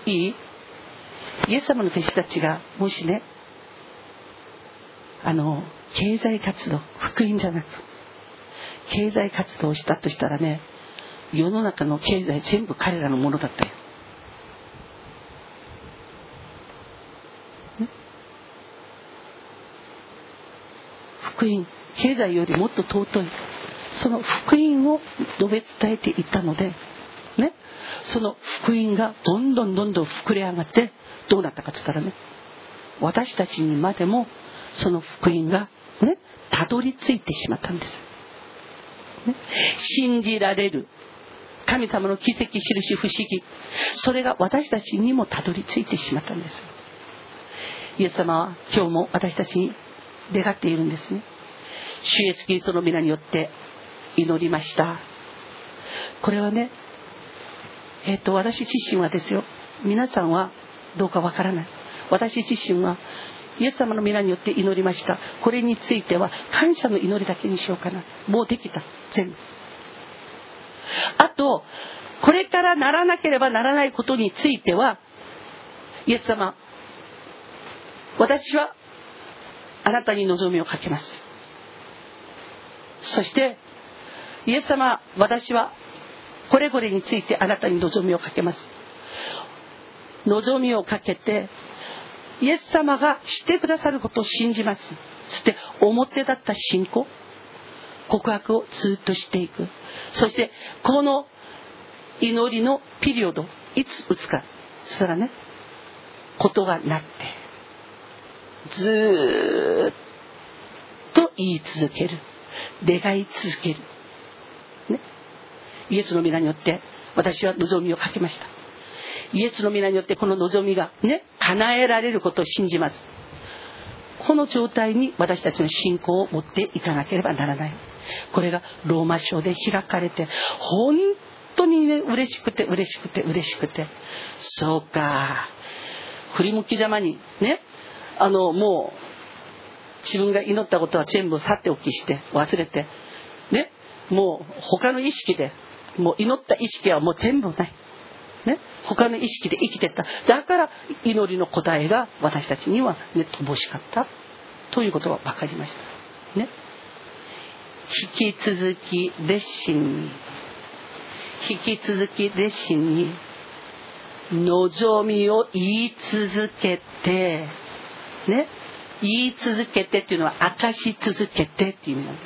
いい？イエス様の弟子たちがもしね、あの経済活動、福音じゃなく経済活動をしたとしたらね、世の中の経済全部彼らのものだったよ。福音、経済よりもっと尊いその福音を述べ伝えていったのでね、その福音がどんどんどんどん膨れ上がってどうなったかって言ったらね、私たちにまでもその福音がね、たどり着いてしまったんです、ね、信じられる神様の奇跡、印、不思議、それが私たちにもたどり着いてしまったんです。イエス様は今日も私たちに願っているんですね。主イエスキリストの皆によって祈りました。これはね、えっと私自身はですよ、皆さんはどうかわからない。私自身はイエス様の皆によって祈りました。これについては感謝の祈りだけにしようかな。もうできた、全部。あとこれからならなければならないことについては、イエス様、私はあなたに望みをかけます。そしてイエス様、私はこれこれについてあなたに望みをかけます。望みをかけてイエス様がしてくださることを信じます。そして表立った信仰、告白をずっとしていく。そしてこの祈りのピリオド、いつ打つか、そしたらね、ことがなってずっと言い続ける、願い続ける、ね、イエスの皆によって私は望みをかけました。イエスの皆によってこの望みがね、叶えられることを信じます。この状態に私たちの信仰を持っていかなければならない。これがローマ書で開かれて、本当にね、嬉しくて嬉しくて嬉しくて、そうか、振り向きざまにね、あのもう自分が祈ったことは全部さておきして忘れてね、もう他の意識で、もう祈った意識はもう全部ないね、他の意識で生きてった。だから祈りの答えが私たちには、ね、乏しかったということが分かりましたね。引き続き熱心に、引き続き熱心に望みを言い続けてね、言い続けてっていうのは明かし続けてっていう意味なんです。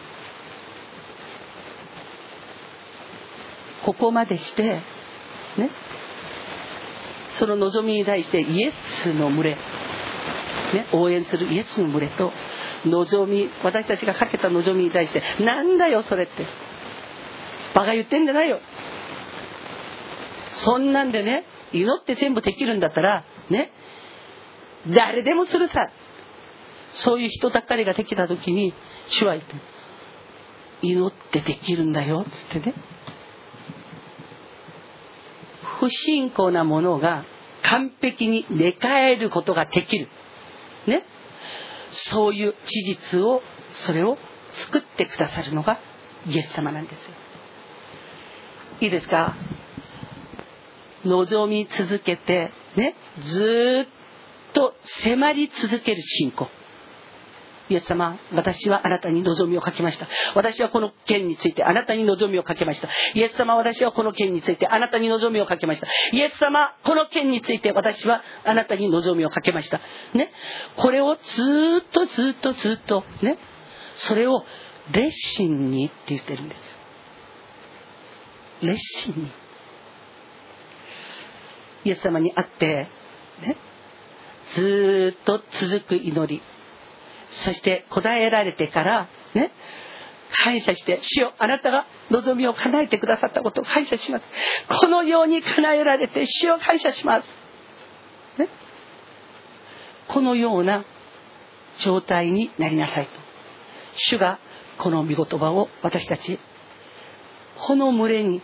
ここまでしてね、その望みに対してイエスの群れ、ね、応援するイエスの群れと望み、私たちがかけた望みに対して、なんだよそれって、バカ言ってんじゃないよ、そんなんでね祈って全部できるんだったらね、誰でもするさ、そういう人だかりができた時に主は言って、祈ってできるんだよつってね、不信仰なものが完璧に寝返ることができるね、そういう事実を、それを作ってくださるのがイエス様なんですよ。いいですか。望み続けてね、ずっと迫り続ける信仰。イエス様、私はあなたに望みをかけました。私はこの件についてあなたに望みをかけました。イエス様、私はこの件についてあなたに望みをかけました。イエス様、この件について私はあなたに望みをかけましたね。これをずっとずっとずっとね、それを熱心にって言ってるんです。熱心にイエス様に会ってね、ずっと続く祈り、そして答えられてからね、感謝して、主よ、あなたが望みを叶えてくださったことを感謝します。このように叶えられて主を感謝します、ね、このような状態になりなさいと、主がこの御言葉を私たち、この群れに、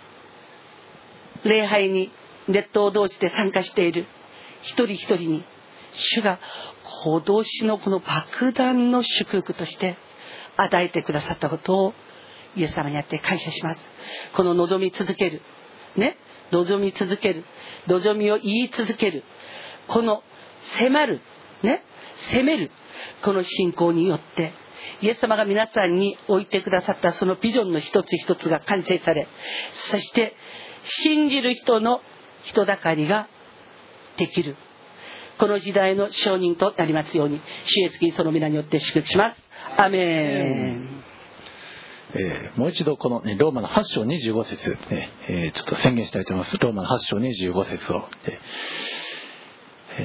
礼拝に列島同士で参加している一人一人に、主が今年のこの莫大の祝福として与えてくださったことをイエス様にあって感謝します。この望み続けるね、望み続ける、望みを言い続ける、この迫るね、責めるこの信仰によって、イエス様が皆さんに置いてくださったそのビジョンの一つ一つが完成され、そして信じる人の人だかりができる、この時代の証人となりますように、主イエスキリストの皆によって祝福します。アメン。 えー、もう一度この、ね、ローマのはち章にじゅうご節、ねえー、ちょっと宣言したいと思います。ローマのはち章にじゅうご節を、えー、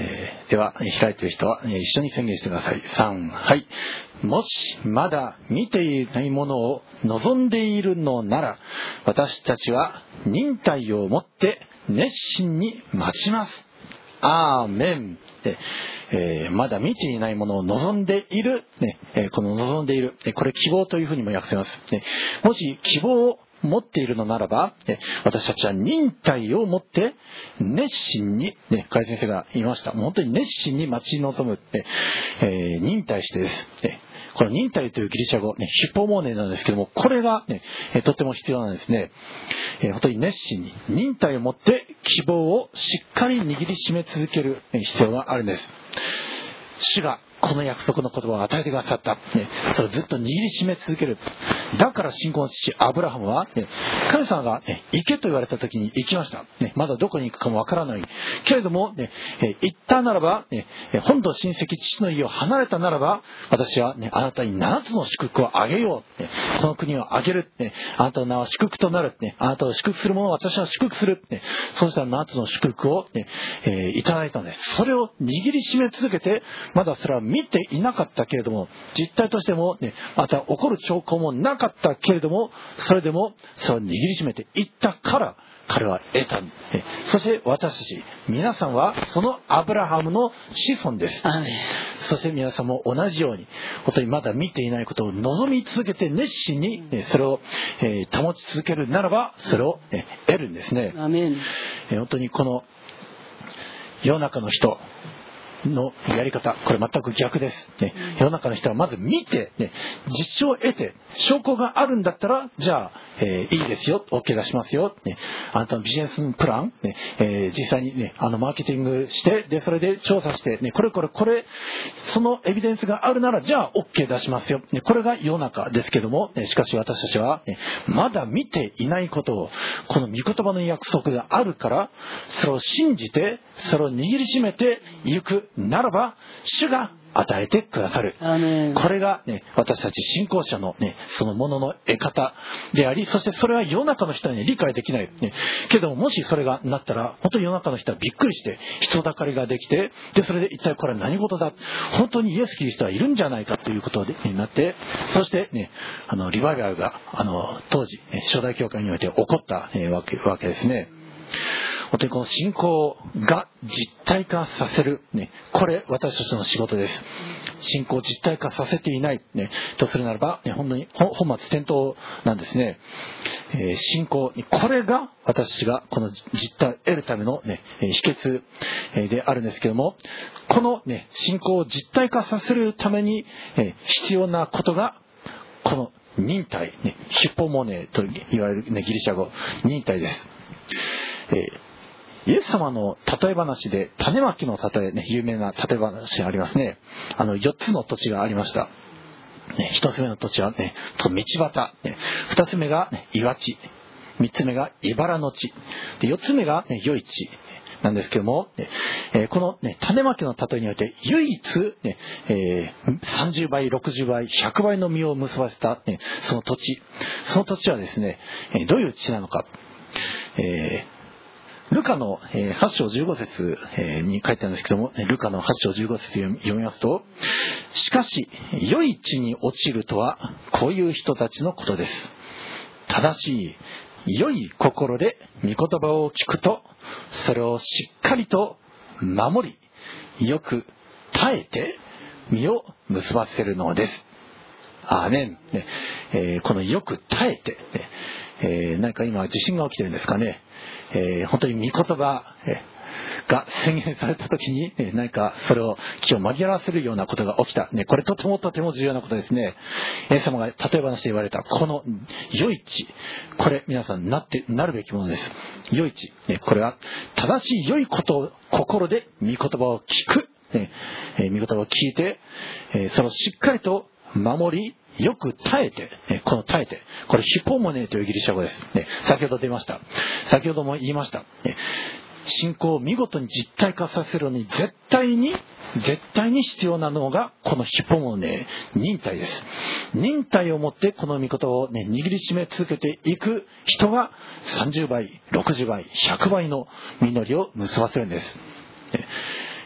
では開いている人は一緒に宣言してください。さん、はい。もしまだ見ていないものを望んでいるのなら、私たちは忍耐をもって熱心に待ちます。アーメン。でえー、まだ見ていないものを望んでいる、ねえー、この望んでいる、これ希望というふうにも訳せます、ね、もし希望を持っているのならば、ね、私たちは忍耐を持って熱心に、ね、海先生が言いました。本当に熱心に待ち望む、ねえー、忍耐してです、ね、この忍耐というギリシャ語、ね、ヒポモーネなんですけども、これが、ね、とっても必要なんですね。えー、本当に熱心に忍耐を持って希望をしっかり握りしめ続ける必要があるんです。主がこの約束の言葉を与えてくださった、ね、それをずっと握りしめ続ける。だから信仰の父アブラハムは、ね、神様が、ね、行けと言われた時に行きました、ね、まだどこに行くかもわからないけれども、ね、行ったならば、ね、本土親戚父の家を離れたならば、私は、ね、あなたにななつの祝福をあげよう、ね、この国をあげる、ね、あなたの名は祝福となる、ね、あなたを祝福する者を私は祝福する、ね、そうしたななつの祝福を、ねえー、いただいたんです。それを握りしめ続けて、まだそれは見ていなかったけれども、実態としても、ね、また起こる兆候もなかったけれども、それでもそれを握りしめていったから彼は得た。そして私たち皆さんはそのアブラハムの子孫です。そして皆さんも同じように、本当にまだ見ていないことを望み続けて熱心にそれを保ち続けるならば、それを得るんですね。 アメン。 本当にこの世の中の人のやり方、これ全く逆です、ね、世の中の人はまず見て、ね、実証を得て証拠があるんだったら、じゃあ、えー、いいですよ OK 出しますよ、ね、あなたのビジネスプラン、ねえー、実際に、ね、あのマーケティングして、でそれで調査して、ね、これこれこれそのエビデンスがあるなら、じゃあ OK 出しますよ、ね、これが世の中ですけども、ね、しかし私たちは、ね、まだ見ていないことを、この御言葉の約束があるから、それを信じてそれを握りしめていくならば、主が与えてくださる。これが、ね、私たち信仰者の、ね、そのものの得方であり、そしてそれは世の中の人には理解できない、ね、けども、もしそれがなったら、本当に世の中の人はびっくりして人だかりができて、でそれで一体これは何事だ、本当にイエス・キリストはいるんじゃないかということになって、そして、ね、あのリバイバルがあの当時、ね、初代教会において起こった、えー、わけ、わけですね。本当にこの信仰が実体化させる、ね、これ私たちの仕事です。信仰を実体化させていない、ね、とするならば、ね、本当に本末転倒なんですね。えー、信仰、これが私たちがこの実体を得るための、ね、秘訣であるんですけども、この、ね、信仰を実体化させるために、えー、必要なことがこの忍耐、ね、ヒポモネと言われる、ね、ギリシャ語忍耐です。えーイエス様の例え話で種まきの例え、ね、有名な例え話がありますね。あのよっつの土地がありました。ね、ひとつめの土地は、ね、道端、ね、ふたつめが、ね、岩地、みっつめが茨の地で、よっつめが、ね、良い地なんですけども、ねえー、この、ね、種まきの例えにおいて唯一、ねえー、さんじゅうばいろくじゅうばいひゃくばいの実を結ばせた、ね、その土地その土地はですね、どういう地なのか、えールカのはち章じゅうご節に書いてあるんですけども、ルカのはち章じゅうご節読みますと、しかし良い地に落ちるとはこういう人たちのことです。正しい良い心で御言葉を聞くと、それをしっかりと守り、よく耐えて実を結ばせるのです。アーメン、ねえー、このよく耐えて、ねえー、何か今地震が起きてるんですかね。えー、本当に御言葉が宣言された時に、えー、何かそれを気を紛らわせるようなことが起きた、ね、これとてもとても重要なことですね。イエス様が例え話で言われたこの良い地、これ皆さんなってなるべきものです。良い地、ね、これは正しい良いことを心で御言葉を聞く、ねえー、御言葉を聞いて、えー、それをしっかりと守り、よく耐えて、この耐えて、これヒポモネというギリシャ語です。先ほど出ました。先ほども言いました。信仰を見事に実体化させるのに絶対に、絶対に必要なのがこのヒポモネ、忍耐です。忍耐をもってこの御言葉を、ね、握りしめ続けていく人がさんじゅうばい、ろくじゅうばい、ひゃくばいの実りを結ばせるんです。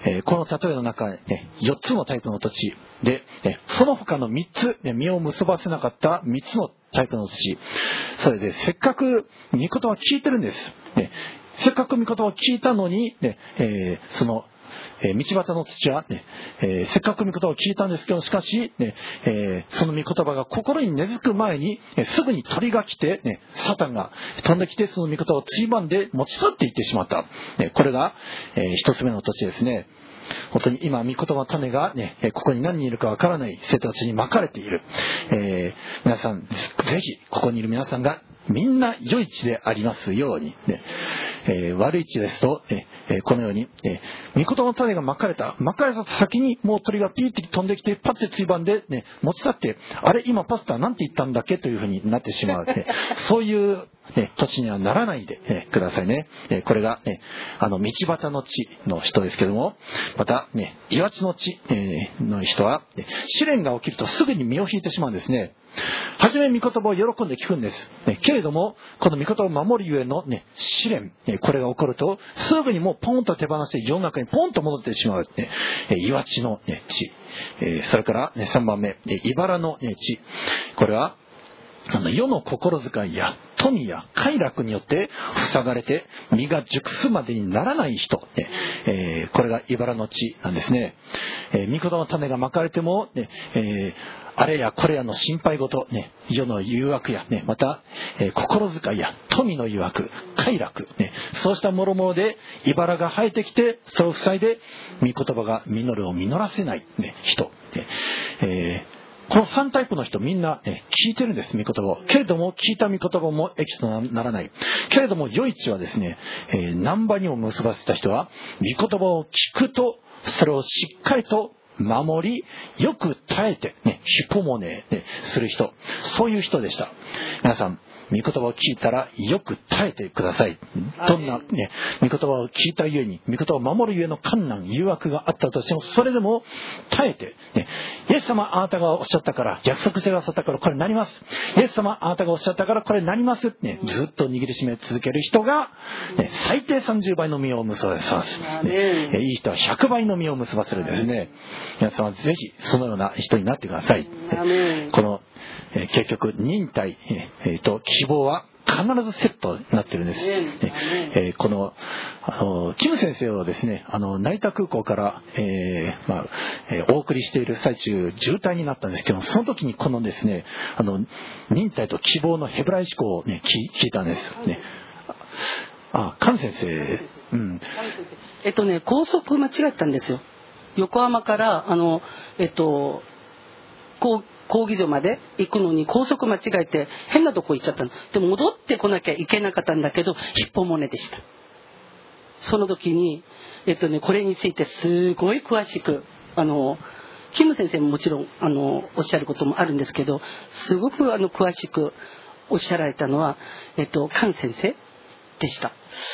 えー、この例えの中で、ね、よっつのタイプの土地で、ね、その他のみっつ、ね、実を結ばせなかったみっつのタイプの土地、それでせっかく御言葉を聞いてるんです、ね、せっかく御言葉を聞いたのに、ねえー、そのえー、道端の土は、ねえー、せっかく御言葉を聞いたんですけど、しかし、ねえー、その御言葉が心に根付く前に、えー、すぐに鳥が来て、ね、サタンが飛んできて、その御言葉をついばんで持ち去っていってしまった、ね、これが、えー、一つ目の土地ですね。本当に今御言葉の種が、ね、ここに何人いるかわからない生徒たちにまかれている、えー、皆さんぜひここにいる皆さんがみんな良い地でありますように、ねえー、悪い地ですと、えー、このように、えー、御言葉の種がまかれたまかれた先にもう鳥がピーって飛んできてパッてついばんで、ね、持ち去って、あれ今パスタなんて言ったんだっけというふうになってしまう、ね、そういうね、土地にはならないで、ね、くださいね。えこれが、ね、あの道端の地の人ですけども、また、ね、岩地の地、えー、の人は、ね、試練が起きるとすぐに身を引いてしまうんですね。はじめ御言葉を喜んで聞くんです、ね、けれどもこの御言葉を守るゆえの、ね、試練、ね、これが起こるとすぐにもうポンと手放して世の中にポンと戻ってしまう、ね、岩地の、ね、地、えー、それから、ね、さんばんめ、茨の、ね、地、これはあの世の心遣いや富や快楽によって塞がれて実が熟すまでにならない人、ねえー、これが茨の地なんですね。えー、御言葉の種がまかれても、ねえーあれやこれやの心配事、ね、世の誘惑や、ね、また、えー、心遣いや富の誘惑、快楽、ね、そうしたもろもろで茨が生えてきて、それを塞いで御言葉が実るを実らせない、ね、人、ねえーこのさんタイプの人みんな、ね、聞いてるんです、御言葉を。けれども聞いた御言葉も益とならない。けれども良い地はですね、えー、難波にも結ばせた人は御言葉を聞くとそれをしっかりと守り、よく耐えて、ね、ヒポモネ、ね、する人、そういう人でした。皆さん御言葉を聞いたらよく耐えてください。どんな、ね、御言葉を聞いたゆえに、御言葉を守るゆえの困難、誘惑があったとしても、それでも耐えて、ね、イエス様あなたがおっしゃったから、約束してくださったからこれなります。イエス様あなたがおっしゃったからこれなります。ね、ずっと握りしめ続ける人が、ね、最低さんじゅうばいの実を結ばせます。ね、いい人はひゃくばいの実を結ばせるんですね。皆様ぜひそのような人になってください。このえー、結局忍耐、えー、と希望は必ずセットになっているんです、えー、このあのキム先生をですね、あの成田空港から、えーまあえー、お送りしている最中渋滞になったんですけども、その時にこのですね、あの忍耐と希望のヘブライ思考を、ね、聞, 聞いたんです、ね、あカン先生、うん、 えっとね高速間違ったんですよ。横浜からあのえっとこう講義所まで行くのに高速間違えて変なとこ行っちゃったので、戻ってこなきゃいけなかったんだけどヒッポモネでした。その時に、えっとね、これについてすごい詳しくあのキム先生ももちろんあのおっしゃることもあるんですけど、すごくあの詳しくおっしゃられたのは、えっと、カン先生でした。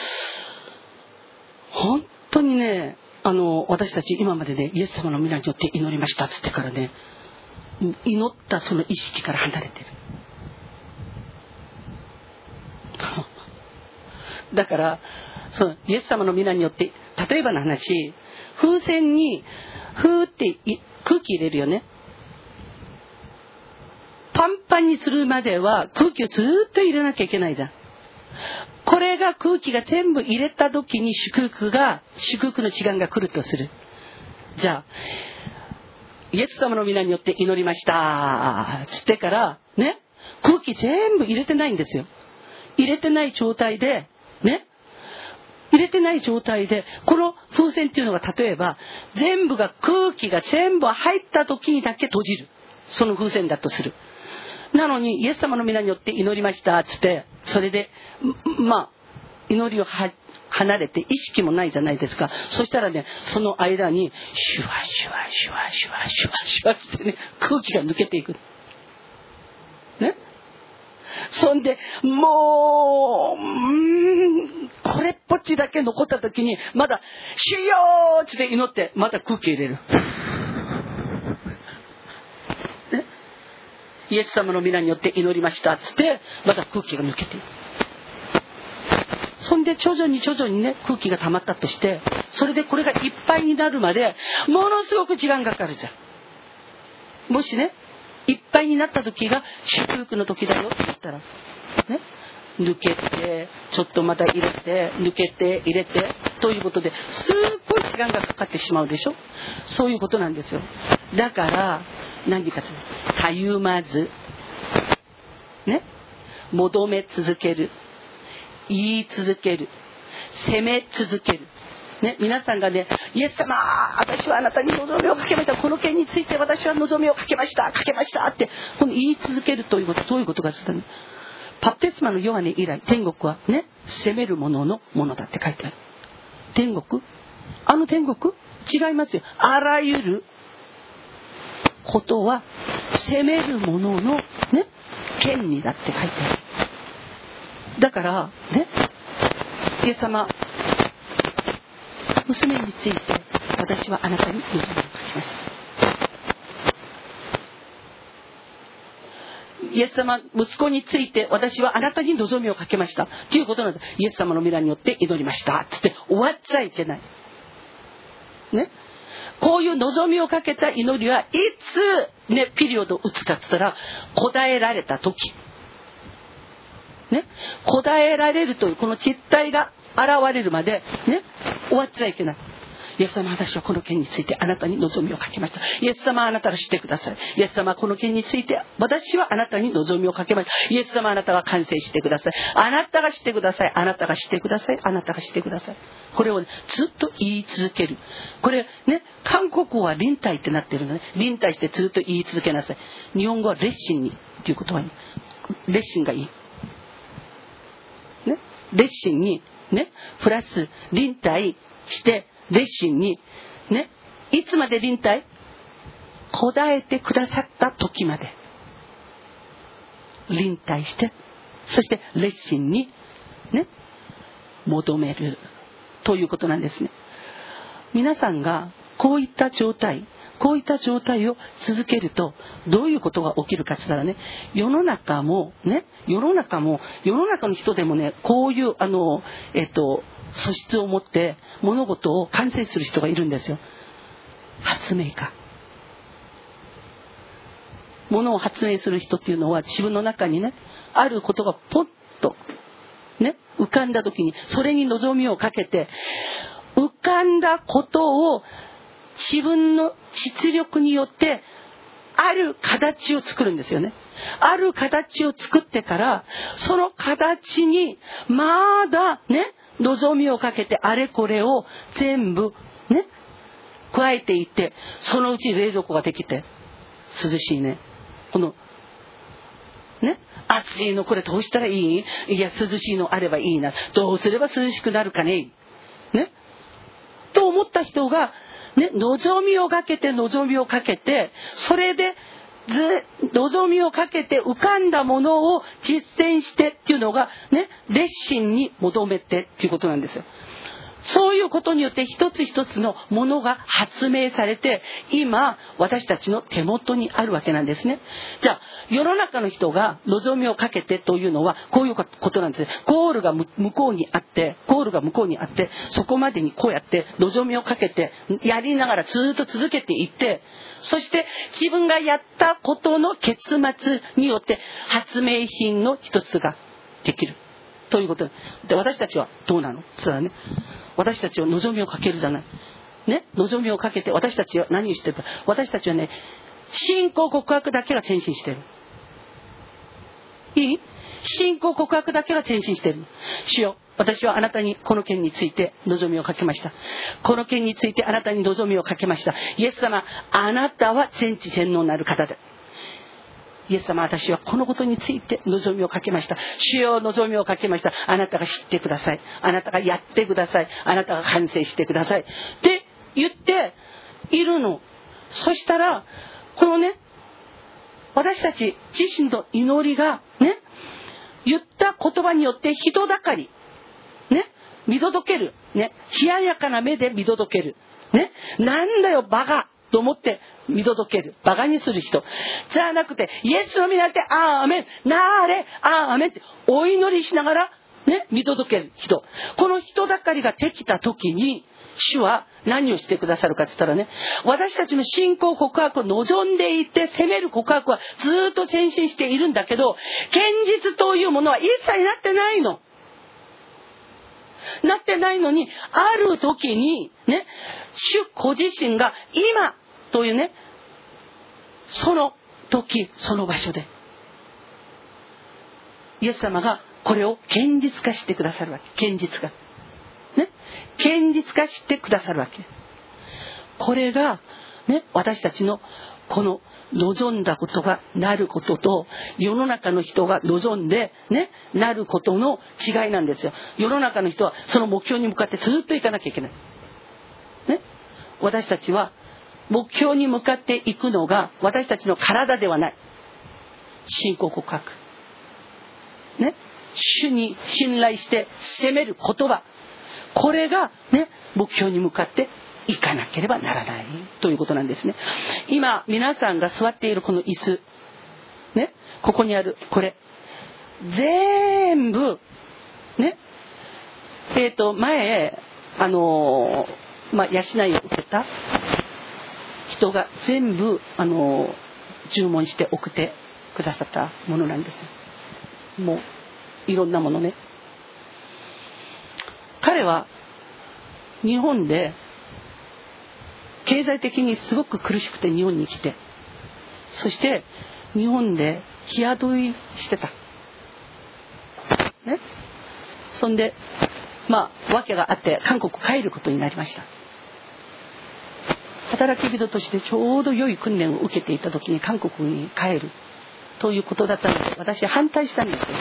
本当にね、あの私たち今までねイエス様の皆によって祈りましたっつってからね、祈ったその意識から離れてる。だからそのイエス様の皆によって、例えばの話、風船にふーって空気入れるよね。パンパンにするまでは空気をずっと入れなきゃいけないじゃん。これが空気が全部入れた時に祝福が祝福の時間が来るとする。じゃあイエス様の皆によって祈りましたつってからね、空気全部入れてないんですよ。入れてない状態でね、入れてない状態でこの風船っていうのが、例えば全部が空気が全部入った時にだけ閉じる、その風船だとする。なのにイエス様の皆によって祈りましたつって、それでまあ祈りをは離れて意識もないじゃないですか。そしたらね、その間にシュワシュワシュワシュワシュワシュワってね、空気が抜けていくね。そんでもう、うーんこれっぽっちだけ残った時に、まだ主よーって祈ってまた空気入れる、ね、イエス様の皆によって祈りましたっつってまた空気が抜けていく。 そんで徐々に徐々にね空気が溜まったとして、それでこれがいっぱいになるまでものすごく時間がかかるじゃん。もしねいっぱいになった時が祝福の時だよって言ったらね、抜けてちょっとまた入れて抜けて入れてということですっごい時間がかかってしまうでしょ。そういうことなんですよ。だから何かたゆまずね、求め続ける、言い続ける、責め続けるね、皆さんがね、イエス様私はあなたに望みをかけました、この件について私は望みをかけましたかけましたってこの言い続けるということ、どういうことかというと、ね、バプテスマのヨハネ以来天国はね責める者のものだって書いてある。天国、あの天国違いますよ。あらゆることは責める者のね権利だって書いてある。だからね、イエス様、娘について私はあなたに望みをかけました。イエス様、息子について私はあなたに望みをかけましたということなんです。イエス様の皆によって祈りましたつって終わっちゃいけないね。こういう望みをかけた祈りはいつねピリオドを打つかって言ったら、答えられた時ね、答えられるというこの実態が現れるまでね終わっちゃいけない。イエス様、私はこの件についてあなたに望みをかけました。イエス様、あなたが知ってください。イエス様、この件について私はあなたに望みをかけました。イエス様、あなたが完成してください。あなたが知ってください。あなたが知ってください。あなたが知ってください。これを、ね、ずっと言い続ける。これね、韓国語は臨体ってなってるのね。臨体してずっと言い続けなさい。日本語は熱心にっていう言葉に、熱心がいいね、熱心にねプラス臨体して熱心にね、いつまで臨体？答えてくださった時まで臨体して、そして熱心にね求めるということなんですね。皆さんがこういった状態こういった状態を続けるとどういうことが起きるかって言ったらね、世の中もね世の中も世の中の人でもねこういうあのえっと素質を持って物事を完成する人がいるんですよ。発明家。物を発明する人っていうのは自分の中にねあることがポッとね浮かんだ時にそれに望みをかけて、浮かんだことを自分の実力によってある形を作るんですよね。ある形を作ってからその形にまだね望みをかけてあれこれを全部ね加えていって、そのうち冷蔵庫ができて涼しいね、このね暑いのこれどうしたらいい？いや涼しいのあればいいな、どうすれば涼しくなるかねねと思った人がね望みをかけて望みをかけて、それでず望みをかけて浮かんだものを実践してっていうのがね熱心に求めてっていうことなんですよ。そういうことによって一つ一つのものが発明されて今私たちの手元にあるわけなんですね。じゃあ世の中の人が望みをかけてというのはこういうことなんです。ゴールが向こうにあってゴールが向こうにあってそこまでにこうやって望みをかけてやりながらずっと続けていって、そして自分がやったことの結末によって発明品の一つができるということで、私たちはどうなの？そうだね、私たちは望みをかけるじゃないね。望みをかけて私たちは何をしてるか。私たちはね信仰告白だけが前進してる。いい？信仰告白だけが前進してる。主よ、私はあなたにこの件について望みをかけました。この件についてあなたに望みをかけました。イエス様、あなたは全知全能なる方だ。イエス様、私はこのことについて望みをかけました。主よ、望みをかけました。あなたが知ってください。あなたがやってください。あなたが完成してくださいって言っているの。そしたらこのね私たち自身の祈りがね言った言葉によって人だかりね見届けるね、冷ややかな目で見届けるね、なんだよバカと思って見届ける、バカにする人じゃなくて、イエスの皆でアーメンなーれアーメンってお祈りしながらね、見届ける人。この人だかりができた時に、主は何をしてくださるかって言ったらね、私たちの信仰告白を望んでいて、責める告白はずっと前進しているんだけど、現実というものは一切なってないの。なってないのに、ある時にね、主ご自身が今というね、その時、その場所で、イエス様がこれを現実化してくださるわけ。現実化。ね。現実化してくださるわけ。これが、ね、私たちのこの望んだことがなることと、世の中の人が望んで、ね、なることの違いなんですよ。世の中の人はその目標に向かってずっと行かなきゃいけない。ね。私たちは目標に向かっていくのが私たちの体ではない。信仰告白。ね。主に信頼して責める言葉。これがね、目標に向かっていかなければならないということなんですね。今皆さんが座っているこの椅子、ね、ここにあるこれ全部ね、えっと前あのまあ養いを受けた人が全部あの注文して送ってくださったものなんですよ。もういろんなものね。彼は日本で経済的にすごく苦しくて日本に来て、そして日本で日雇いしてた。ね。そんで、まあ訳があって韓国帰ることになりました。働き人としてちょうど良い訓練を受けていた時に韓国に帰るということだったので、私反対したんですよ。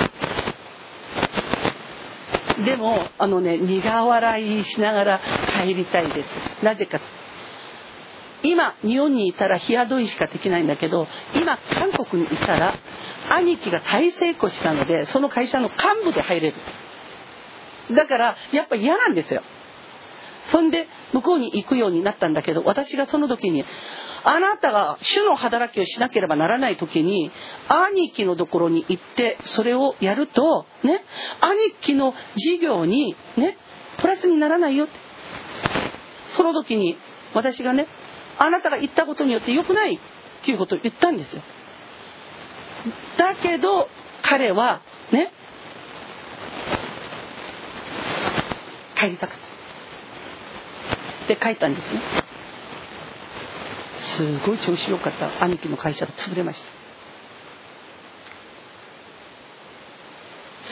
でもあのね、苦笑いしながら帰りたいです。なぜか、今日本にいたら日雇いしかできないんだけど、今韓国にいたら兄貴が大成功したので、その会社の幹部で入れる。だからやっぱ嫌なんですよ。そんで向こうに行くようになったんだけど、私がその時に、あなたが主の働きをしなければならない時に兄貴のところに行ってそれをやるとね、兄貴の事業にねプラスにならないよって。その時に私がね、あなたが言ったことによって良くないっていうことを言ったんですよ。だけど彼はね、帰りたかったで帰ったんですね。すごい調子良かった兄貴の会社が潰れました。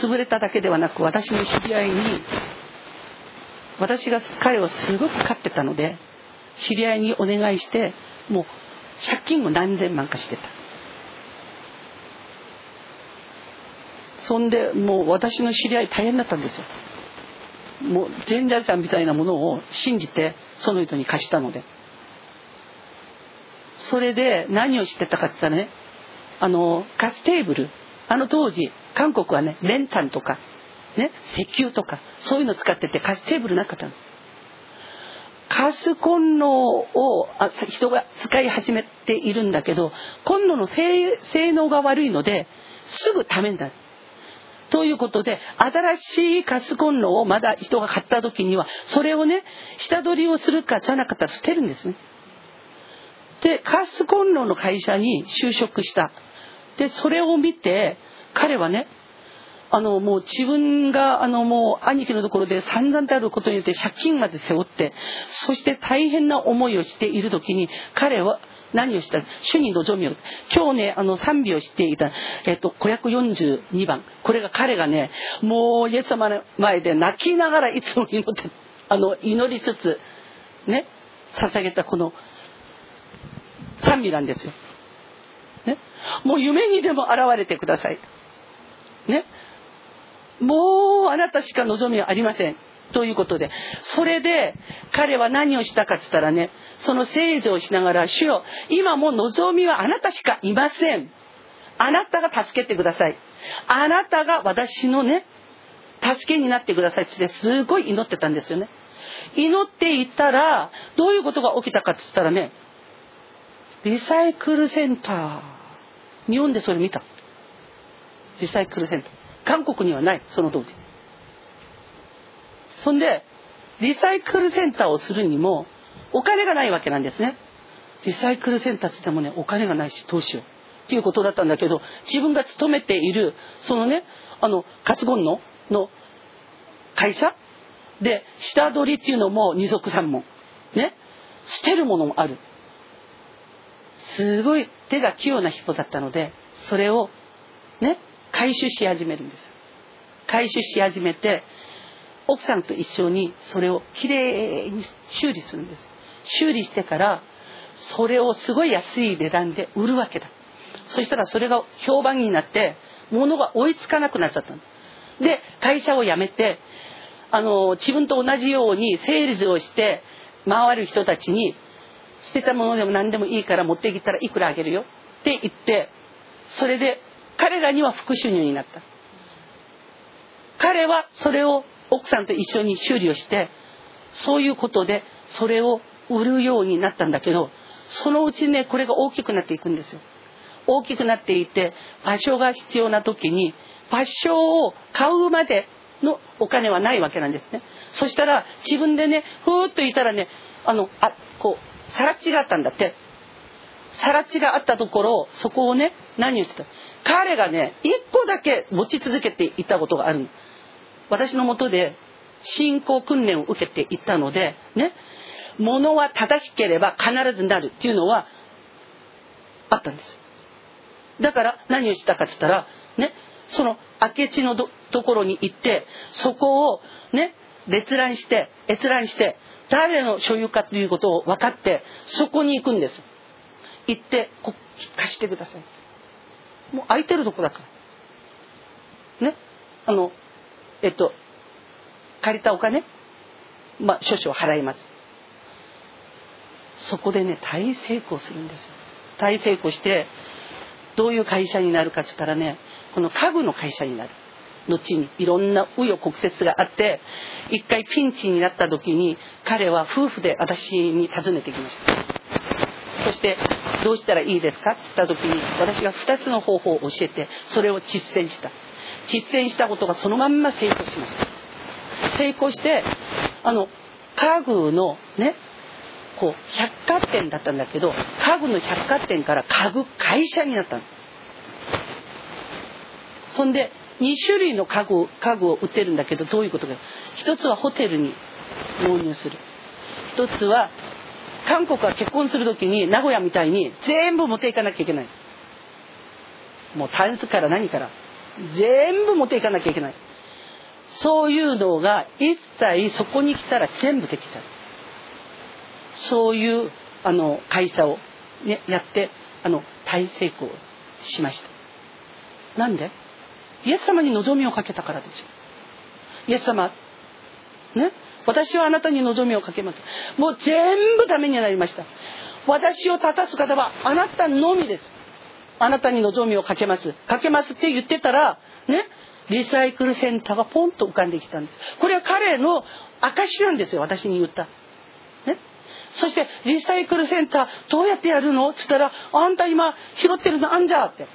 潰れただけではなく、私の知り合いに、私が彼をすごく飼ってたので、知り合いにお願いして、もう借金も何千万かしてた。そんでもう私の知り合い大変だったんですよ。もう全財産みたいなものを信じてその人に貸したので、それで何を知ってたかって言ったらね、あのガステーブル、あの当時韓国はね、練炭とかね、石油とかそういうの使ってて、ガステーブルなかったの。ガスコンロを人が使い始めているんだけど、コンロの性能が悪いのですぐダメになるということで、新しいガスコンロをまだ人が買った時にはそれをね、下取りをするかじゃなかったら捨てるんですね。でガスコンロの会社に就職した。でそれを見て彼はね、あのもう自分があのもう兄貴のところで散々であることによって借金まで背負って、そして大変な思いをしている時に彼は何をした？主に望みを。今日ね、あの賛美をしていた、えっと、ごひゃくよんじゅうにばん。これが彼がね、もうイエス様の前で泣きながらいつも祈って、あの、祈りつつ、ね、捧げたこの賛美なんですよ。ね。もう夢にでも現れてください。ね。もうあなたしか望みはありません。ということで、それで彼は何をしたかって言ったらね、その聖女をしながら、主よ、今も望みはあなたしかいません。あなたが助けてください。あなたが私のね、助けになってくださいってすごい祈ってたんですよね。祈っていったらどういうことが起きたかって言ったらね、リサイクルセンター、日本でそれ見た。リサイクルセンター、韓国にはない。その当時そんでリサイクルセンターをするにもお金がないわけなんですね。リサイクルセンターって言ってもね、お金がないしどうしようっていうことだったんだけど、自分が勤めているそのね、あのカツゴンのの会社で下取りっていうのも二足三門ね、捨てるものもある。すごい手が器用な人だったので、それをね回収し始めるんです。回収し始めて、奥さんと一緒にそれをきれいに修理するんです。修理してからそれをすごい安い値段で売るわけだ。そしたらそれが評判になって物が追いつかなくなっちゃったので、会社を辞めて、あの自分と同じようにセールスをして回る人たちに、捨てたものでも何でもいいから持ってきたらいくらあげるよって言って、それで彼らには副収入になった。彼はそれを奥さんと一緒に修理をして、そういうことでそれを売るようになったんだけど、そのうちね、これが大きくなっていくんですよ。大きくなっていて、場所が必要な時に場所を買うまでのお金はないわけなんですね。そしたら自分でね、ふーっといたらね、あのあこうさら地があったんだって。さら地があったところ、そこをね、何をしてた、彼がね一個だけ持ち続けていたことがある。私の下で信仰訓練を受けていったのでね、物は正しければ必ずなるっていうのはあったんです。だから何をしたかって言ったらね、その明智のところに行って、そこをね列覧して閲覧して、誰の所有かということを分かって、そこに行くんです。行ってこ貸してください。もう空いてるとこだからね、あのえっと借りたお金、まあ少々払います。そこでね大成功するんですよ。大成功して、どういう会社になるかって言ったらね、この家具の会社になる。後にいろんな紆余曲折があって、一回ピンチになった時に彼は夫婦で私に訪ねてきました。そしてどうしたらいいですかって言った時に、私がふたつの方法を教えて、それを実践した。実践したことがそのまんま成功しました。成功して、あの家具のねこう百貨店だったんだけど、家具の百貨店から家具会社になったの。そんでに種類の家具、家具を売ってるんだけど、どういうことか。一つはホテルに納入する。一つは韓国は結婚するときに名古屋みたいに全部持っていかなきゃいけない。もうタンスから何から全部持っていかなきゃいけない。そういうのが一切そこに来たら全部できちゃう。そういうあの会社を、ね、やってあの大成功しました。なんで？イエス様に望みをかけたからですよ。イエス様ね、私はあなたに望みをかけます。もう全部ダメになりました。私を立たす方はあなたのみです。あなたに望みをかけますかけますって言ってたらね、リサイクルセンターがポンと浮かんできたんです。これは彼の証なんですよ。私に言ったね。そしてリサイクルセンターどうやってやるのって言ったら、あんた今拾ってるのあんじゃって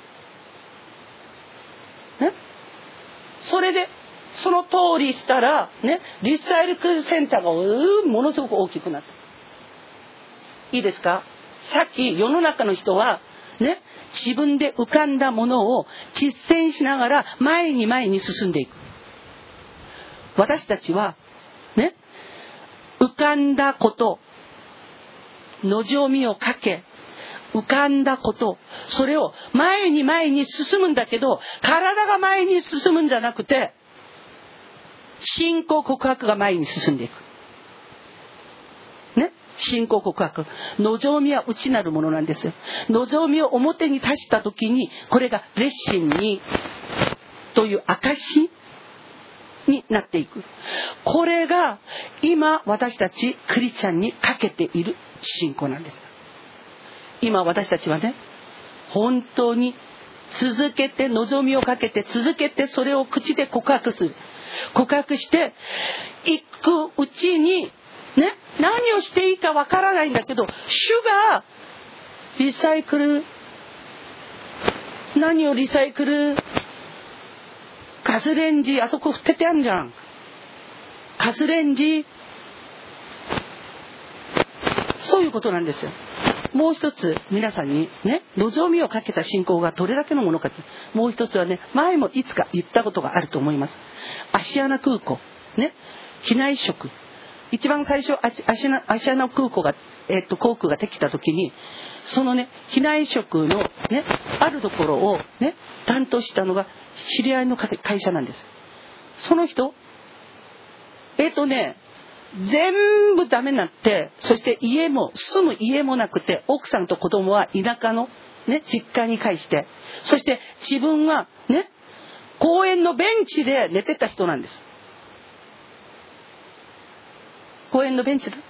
ね。それでその通りしたらね、リサイクルセンターがものすごく大きくなった。いいですか。さっき世の中の人はね、自分で浮かんだものを実践しながら前に前に進んでいく。私たちはね、浮かんだこと、望みをかけ、浮かんだこと、それを前に前に進むんだけど、体が前に進むんじゃなくて、信仰告白が前に進んでいくね。信仰告白、望みは内なるものなんですよ。望みを表に出した時に、これが熱心にという証になっていく。これが今私たちクリスチャンにかけている信仰なんです。今私たちはね、本当に続けて望みをかけて、続けてそれを口で告白する。告白していくうちにね、何をしていいかわからないんだけど、主がリサイクル、何をリサイクル、ガスレンジあそこ捨ててあんじゃん、 カスレンジ、そういうことなんですよ。もう一つ皆さんにね、望みをかけた信仰がどれだけのものか。もう一つはね、前もいつか言ったことがあると思います。アシアナ空港ね、機内食、一番最初アシアナ、アシアナ空港が、えっと、航空ができた時に、そのね、機内食のね、あるところをね、担当したのが知り合いの会社なんです。その人、えっとね、全部ダメになって、そして家も、住む家もなくて、奥さんと子供は田舎のね、実家に帰して、そして自分はね、公園のベンチで寝てた人なんです。公園のベンチだ。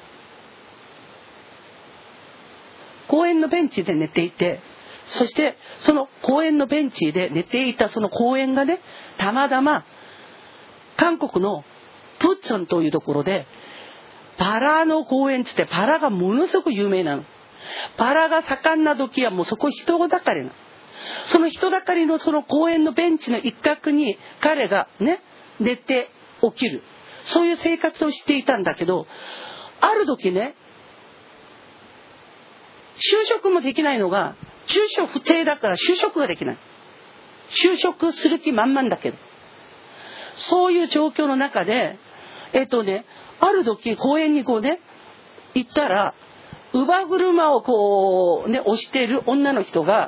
公園のベンチで寝ていて、そしてその公園のベンチで寝ていたその公園がね、たまたま韓国のプチョンというところでバラの公園つって、バラがものすごく有名なの。バラが盛んな時はもうそこ人だかりなの。その人だかりのその公園のベンチの一角に彼がね、寝て起きる、そういう生活をしていたんだけど、ある時ね、就職もできないのが、住所不定だから就職ができない。就職する気満々だけど、そういう状況の中で、えっとね、ある時公園にこうね、行ったら、乳母車をこうね、押している女の人が、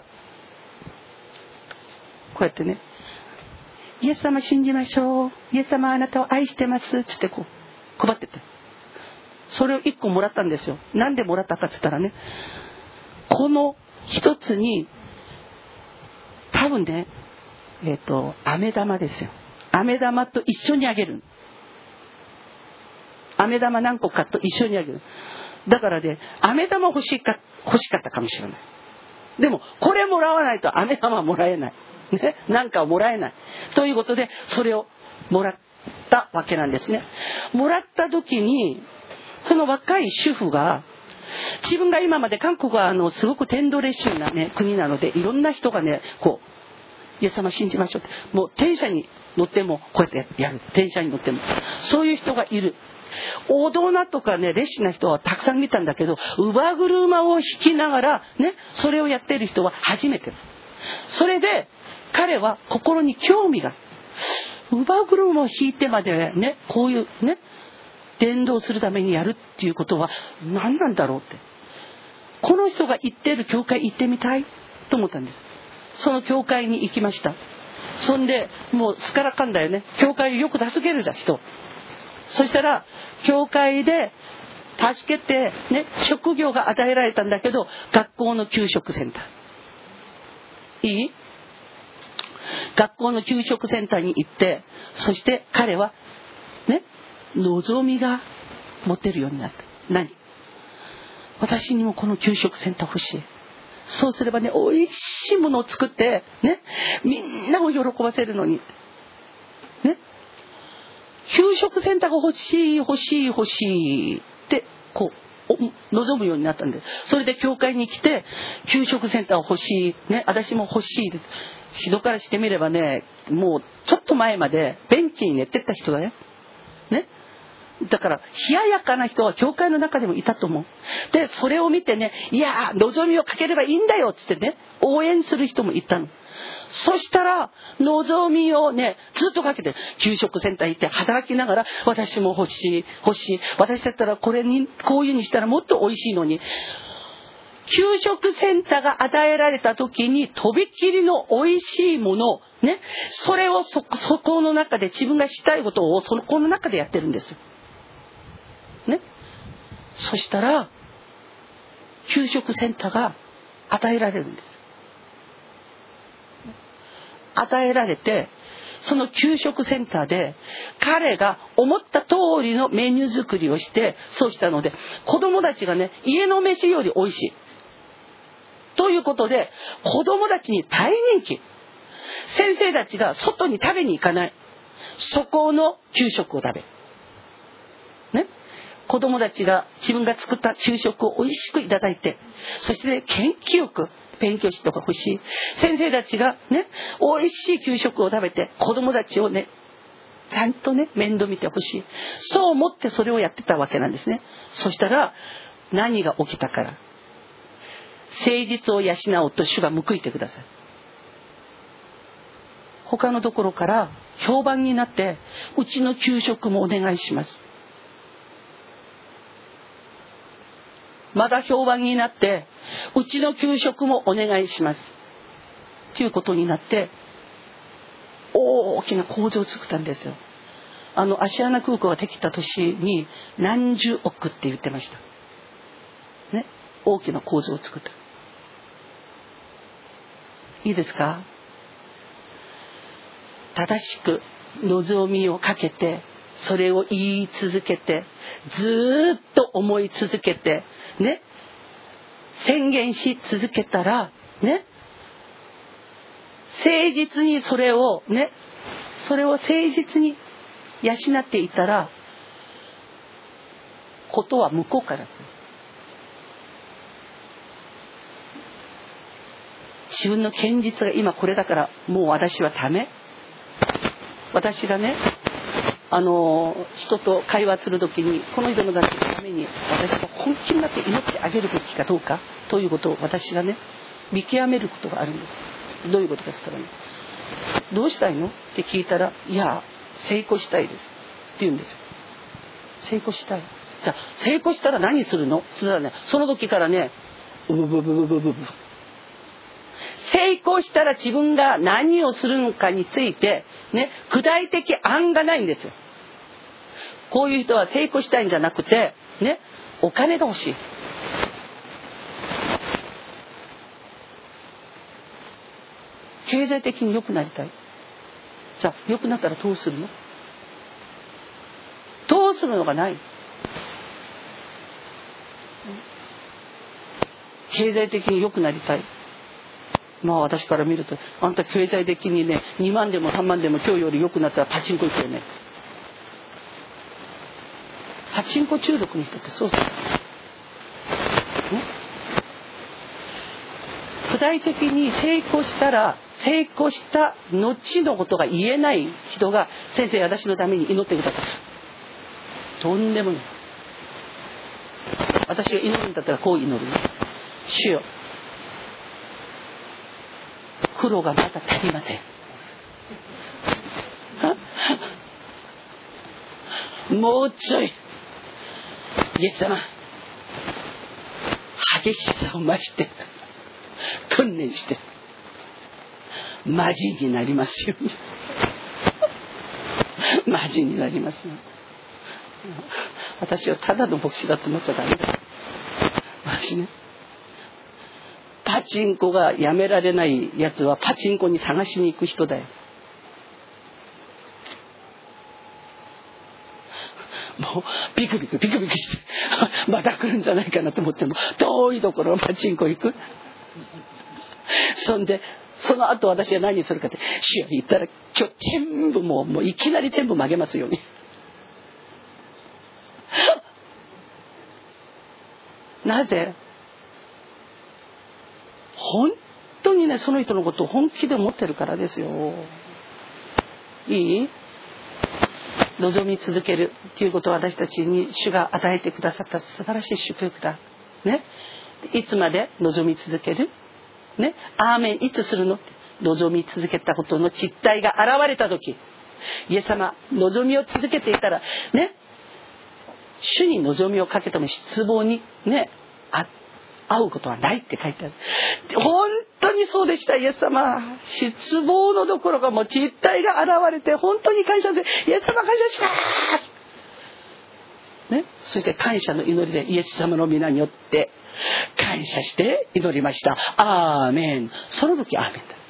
こうやってね、イエス様信じましょう、イエス様あなたを愛してますつってこう配ってて、それを一個もらったんですよ。なんでもらったかって言ったらね、この一つに多分ね、えっと飴玉ですよ。飴玉と一緒にあげる。飴玉何個かと一緒にあげる。だからね、飴玉欲しか欲しかったかもしれない。でもこれもらわないと飴玉もらえない。ね、なんかをもらえないということで、それをもらったわけなんですね。もらった時に、その若い主婦が、自分が今まで韓国はあのすごく天道熱心な、ね、国なので、いろんな人がね、こうイエス様信じましょうって、もう電車に乗ってもこうやってやる、電車に乗ってもそういう人がいる。大人とかね、熱心な人はたくさん見たんだけど、乳母車を引きながらね、それをやっている人は初めて。それで彼は心に興味が、乳母車を引いてまでね、こういうね、伝道するためにやるっていうことは何なんだろうって、この人が行っている教会行ってみたいと思ったんです。その教会に行きました。そんでもうすからかんだよね、教会をよく助けるじゃん人。そしたら教会で助けてね、職業が与えられたんだけど、学校の給食センター、いい？学校の給食センターに行って、そして彼はね、望みが持てるようになった。何？私にもこの給食センター欲しい。そうすればね、美味しいものを作ってね、みんなを喜ばせるのにね、給食センターが欲しい欲しい欲しいってこう望むようになったんで、それで教会に来て、給食センター欲しいね、私も欲しいです。人からしてみればね、もうちょっと前までベンチに寝てった人だよね。だから冷ややかな人は教会の中でもいたと思う。でそれを見てね、いや望みをかければいいんだよっつってね、応援する人もいたの。そしたら望みをね、ずっとかけて、給食センター行って働きながら、私も欲しい欲しい、私だったらこれにこういうにしたらもっと美味しいのに。給食センターが与えられた時に、とびきりの美味しいものね、それを そ, そこの中で自分がしたいことをそこの中でやってるんですね。そしたら給食センターが与えられるんです。与えられて、その給食センターで彼が思った通りのメニュー作りをして、そうしたので子供たちがね、家の飯より美味しいということで、子供たちに大人気。先生たちが外に食べに行かない、そこの給食を食べるね。子供たちが自分が作った給食を美味しくいただいて、そして、ね、元気よく勉強してほしい。先生たちがね、美味しい給食を食べて子供たちをね、 ちゃんとね面倒見てほしい、そう思ってそれをやってたわけなんですね。そしたら何が起きたから、誠実を養おうと主が報いてください。他のところから評判になって、うちの給食もお願いします、まだ評判になって、うちの給食もお願いしますということになって、大きな工場を作ったんですよ。あの芦穴空港ができた年に何十億って言ってましたね。大きな工場を作った。いいですか。正しく望みをかけて、それを言い続けて、ずっと思い続けてね、宣言し続けたらね、誠実にそれをね、それを誠実に養っていたら、ことは向こうから。自分の現実が今これだから、もう私はダメ。私がね、あの人と会話するときに、この人のために私が本気になって祈ってあげるべきかどうかということを私がね見極めることがあるんです。どういうことかって言ったらね、どうしたいのって聞いたら、いや成功したいですって言うんですよ。成功したい。じゃあ成功したら何するのって言ったらね、その時からね、うぶぶぶぶぶぶぶ成功したら自分が何をするのかについてね、具体的案がないんですよ。こういう人は成功したいんじゃなくてね、お金が欲しい。経済的に良くなりたい。じゃあ良くなったらどうするの？どうするのがない。経済的に良くなりたい。まあ私から見ると、あんた経済的にねにまんでもさんまんでも今日より良くなったらパチンコ行くよね。パチンコ中毒の人ってそうです。具体的に成功したら、成功した後のことが言えない人が、先生私のために祈ってください。とんでもない。私が祈るんだったらこう祈る。主よ、苦労がまだ足りません。もうちょい、イエス様、激しさを増して訓練してマジになりますように。マジになりますよ。私はただの牧師だと思っちゃダメだ。私ね、パチンコがやめられないやつはパチンコに探しに行く人だよ。もうビクビクビクビクしてまた来るんじゃないかなと思っても、遠いところのパチンコ行く。そんでその後私は何するかって、主よ言ったら今日全部もう、もういきなり全部曲げますように。なぜ？本当にね、その人のことを本気で思ってるからですよ。いい？望み続けるということは、私たちに主が与えてくださった素晴らしい祝福だ。ね。いつまで望み続ける？ね。アーメンいつするの？望み続けたことの実態が現れたとき、イエス様、望みを続けていたらね、主に望みをかけても失望にね、あ会うことはないって書いてある。本当にそうでした。イエス様、失望のどころかもう実態が現れて本当に感謝で、イエス様感謝しますね。そして感謝の祈りでイエス様の皆によって感謝して祈りました。アーメン。その時アーメンだ。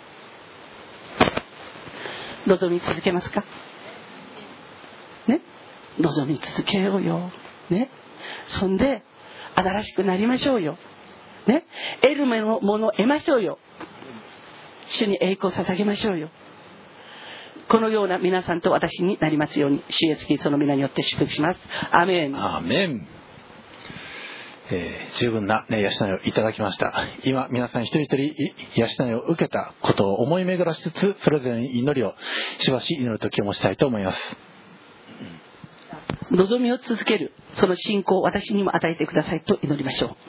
望み続けますかね。望み続けようよね。そんで新しくなりましょうよね。得るものを得ましょうよ。主に栄光を捧げましょうよ。このような皆さんと私になりますように、主イエスキリストの皆によって祝福します。アーメン。 アーメン。 えー、十分な、ね、養いをいただきました。今皆さん一人一人養いを受けたことを思い巡らしつつ、それぞれに祈りをしばし祈る時を持ちたいと思います。 望みを続けるその信仰を私にも与えてくださいと祈りましょう。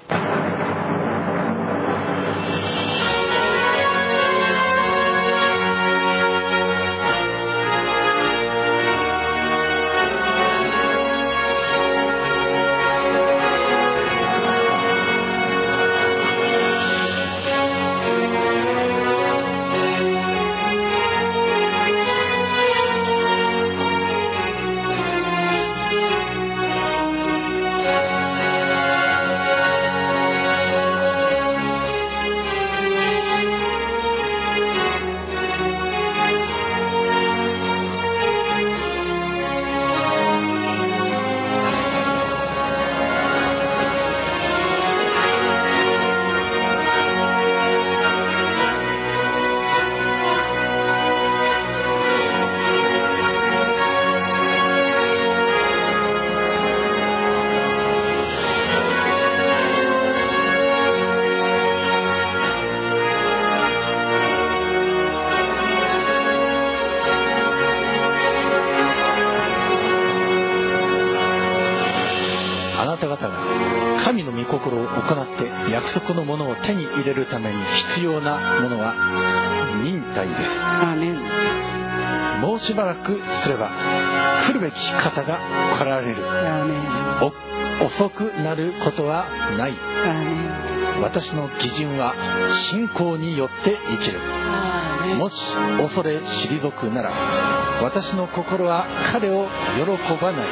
約束のものを手に入れるために必要なものは忍耐です。アーメン。もうしばらくすれば来るべき方が来られる。アーメン。お遅くなることはない。アーメン。私の義人は信仰によって生きる。アーメン。もし恐れ退くなら私の心は彼を喜ばない。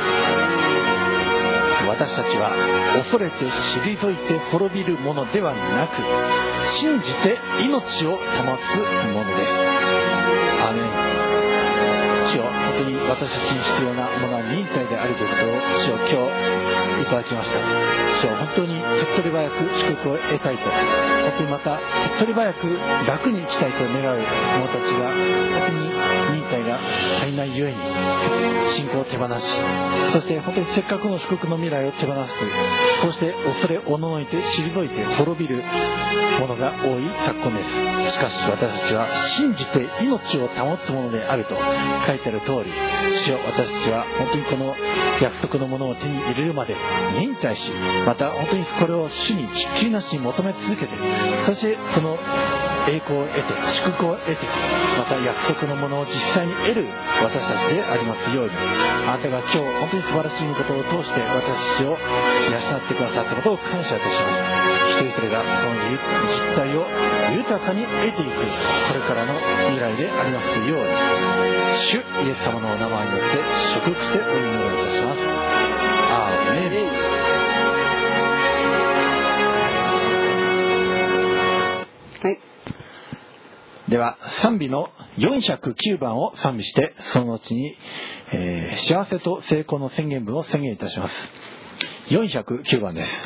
私たちは恐れて退いて滅びるものではなく、信じて命を保つものです。アーメン。主よ、本当に私たちに必要なものは忍耐であるということを主よ、今日いただきました。主よ、本当に手っ取り早く祝福を得たいと、本当にまた手っ取り早く楽に生きたいと願う者たちが、本当に忍耐が足りないゆえに信仰を手放し、そして本当にせっかくの祝福の未来を手放す、そして恐れおののいて退いて滅びるものが多い昨今です。しかし私たちは信じて命を保つものであると書いてある通り、主よ、私たちは本当にこの約束のものを手に入れるまで忍耐し、また本当にこれを主にひっきりなしに求め続けて、そしてこの栄光を得て祝福を得て、また約束のものを実際に得る私たちでありますように、あなたが今日本当に素晴らしいことを通して私たちを養ってくださったことを感謝いたします。一人一人がその実態を豊かに得ていくこれからの未来でありますように、主イエス様のお名前によって祝福してお祈りいたします。アーメン。はい、では賛美のよんひゃくきゅうばんを賛美して、その後に、えー、幸せと成功の宣言文を宣言いたします。よんひゃくきゅうばんです。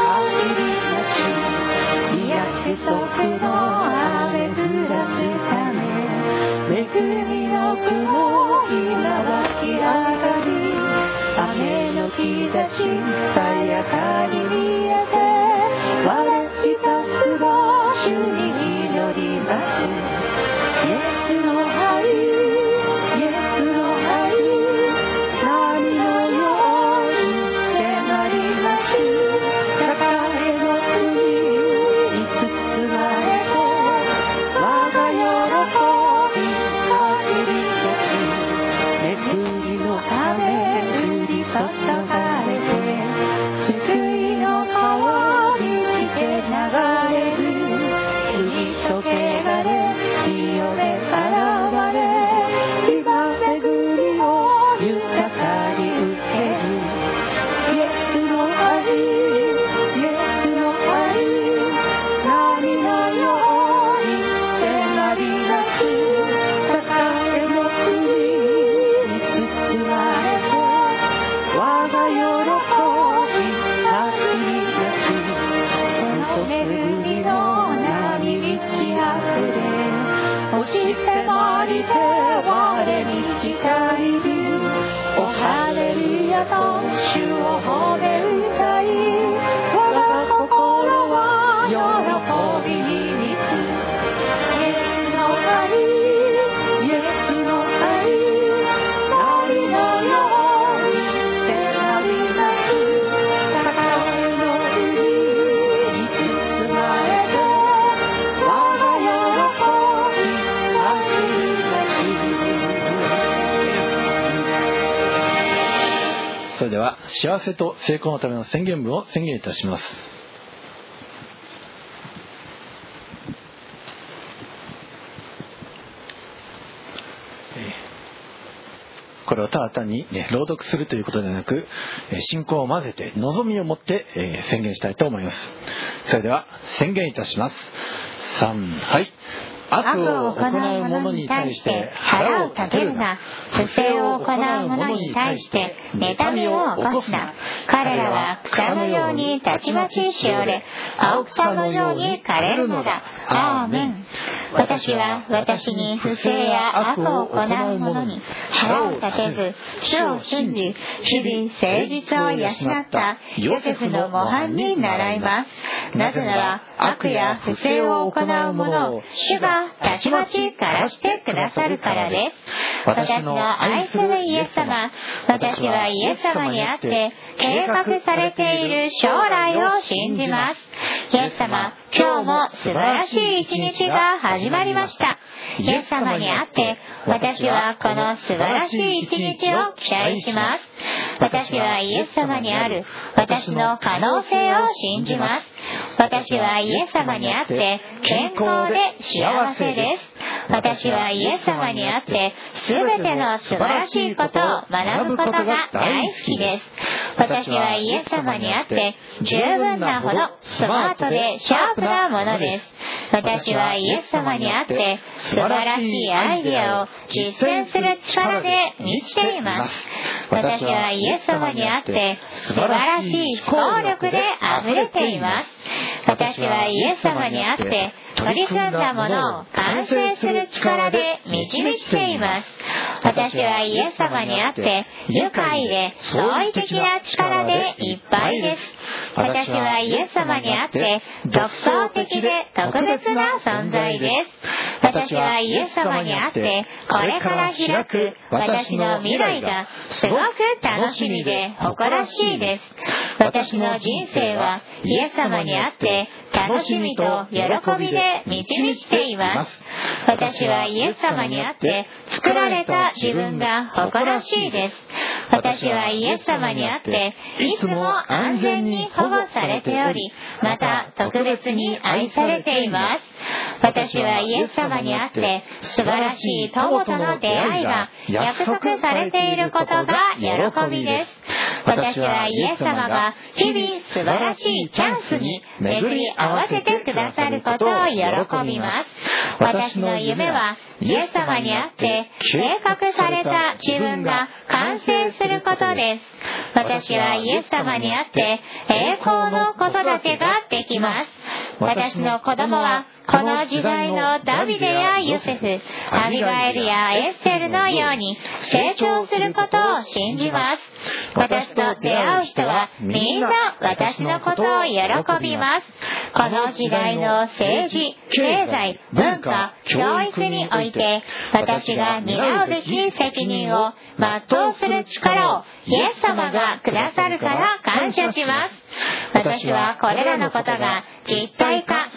約束の雨降らすためいの川にして流れる罪と汚れ清めからわれ今巡りを豊かに受けるイエスの愛イエスの愛波のように迫り出す栄の国に包まれて我が喜びあふれ出しこの恵みの波満ち溢れ押し迫りて我に近いびおハレルヤと主を褒め歌い我が心は喜びに満つイエスの愛イエスの愛波のように迫り出す栄の海に包まれて我が喜びあふれ出しそれでは幸せと成功のための宣言文を宣言いたします。これをただ単に、ね、朗読するということではなく、信仰を混ぜて望みを持って、えー、宣言したいと思います。それでは宣言いたします。さんはい。悪を行う者に対して腹を立てるな。 不正を行う者に対して妬みを起こすな。彼らは草のようにたちまちしおれ、青草のように枯れるのだ。アーメン。私は私に不正や悪を行う者に腹を立てず、主を信じ、日々誠実を養ったヨセフの模範に習います。なぜなら悪や不正を行う者を主がたちまち枯らしてくださるからです。私の愛するイエス様、私はイエス様にあって計画されている将来を信じます。イエス様、今日も素晴らしい一日が始まりました。イエス様にあって私はこの素晴らしい一日を期待します。私はイエス様にある私の可能性を信じます。私はイエス様にあって健康で幸せです。私はイエス様にあって全ての素晴らしいことを学ぶことが大好きです。私はイエス様にあって十分なほどスマートでシャープなものです。私はイエス様にあって素晴らしいアイデアを実践する力で満ちています。私はイエス様にあって素晴らしい思考力で溢れています。私はイエス様にあって取り組んだものを完成する力で満ち満ちています。私はイエス様にあって愉快で創意的な力でいっぱいです。私はイエス様にあって独創的で特別な存在です。私はイエス様にあってこれから開く私の未来がすごく楽しみで誇らしいです。私の人生はイエス様にあって楽しみと喜びで満ち満ちています。私はイエス様にあって作られた自分が誇らしいです。私はイエス様にあっていつも安全に保護されており、また特別に愛されています。私はイエス様にあって素晴らしい友との出会いが約束されていることが喜びです。私はイエス様が日々素晴らしいチャンスに巡り合わせてくださることを喜びます。私の夢はイエス様にあって計画された自分が完成することです。私はイエス様にあって栄光の子育てができます。私の子供はこの時代のダビデやヨセフ、アビガエルやエステルのように成長することを信じます。私と出会う人はみんな私のことを喜びます。この時代の政治、経済、文化、教育において私が担うべき責任を全うする力をイエス様がくださるから感謝します。私はこれらのことが実体化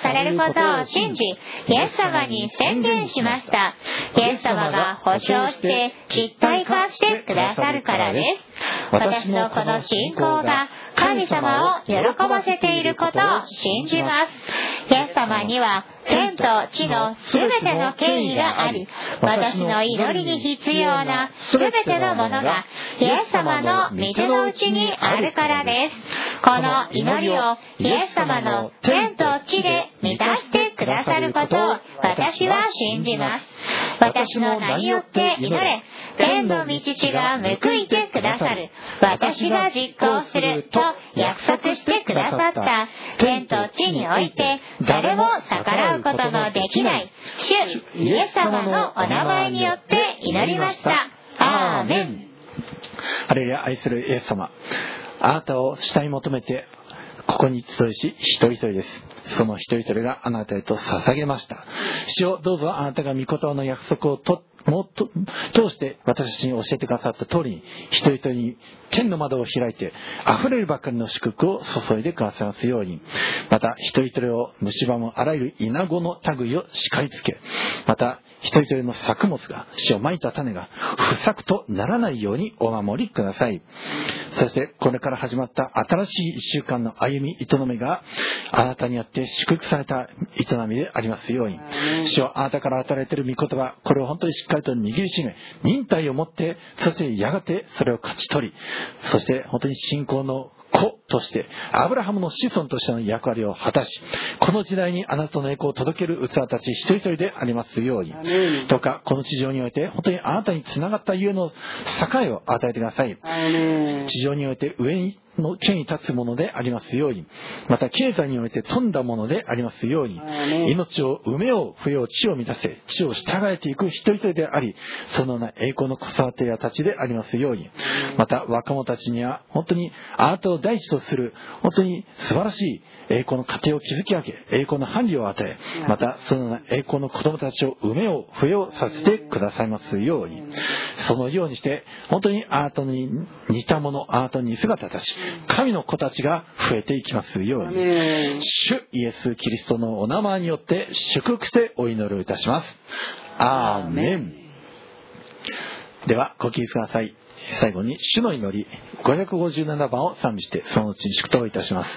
されることを信じ、イエス様に宣言しました。イエス様が保証して実体化してくださるからです。私のこの信仰が神様を喜ばせていることを信じます。イエス様には天と地のすべての権威があり、私の祈りに必要なすべてのものがイエス様の御手のうちにあるからです。この祈りをイエス様の天と地で満たしてくださることを私は信じます。私の名によって祈れ、天の御父が報いてくださる。私が実行すると約束してくださった天と地において誰も逆らうことのできない主イエス様のお名前によって祈りました。アーメン。 ハレルヤ。愛するイエス様、あなたを主体求めてここに集いし一人一人です。その一人一人があなたへと捧げました。主よ、どうぞあなたが御言葉の約束をともっと通して私たちに教えてくださった通りに、一人一人に天の窓を開いて溢れるばかりの祝福を注いでくださいますように、また一人一人を蝕むあらゆる稲子の類を叱りつけ、また一人一人の作物が、主をまいた種が不作とならないようにお守りください。そしてこれから始まった新しい一週間の歩み営みがあなたによって祝福された営みでありますように、主をあなたから与えられている御言葉、これを本当にしっかりと握りしめ、忍耐を持って、そしてやがてそれを勝ち取り、そして本当に信仰の子としてアブラハムの子孫としての役割を果たし、この時代にあなたの栄光を届ける器たち一人一人でありますように、どうかこの地上において本当にあなたにつながったゆえの境を与えてください。地上において上にの権威立つものでありますように、また経済において富んだものでありますように、命を埋めよう増よう地を満たせ、地を従えていく一人一人であり、そのような栄光の子育てやたちでありますように、また若者たちには本当にあなたを第一とする本当に素晴らしい栄光の家庭を築き上げ、栄光の伴侶を与え、またそのような栄光の子供たちを埋めよう増ようさせてくださいますように、そのようにして本当にあなたに似たもの、あなたに似姿たち、神の子たちが増えていきますように、主イエスキリストのお名前によって祝福してお祈りをいたします。アーメン。ではご起立ください。最後に主の祈りごひゃくごじゅうななばんを賛美して、そのうちに祝祷いたします。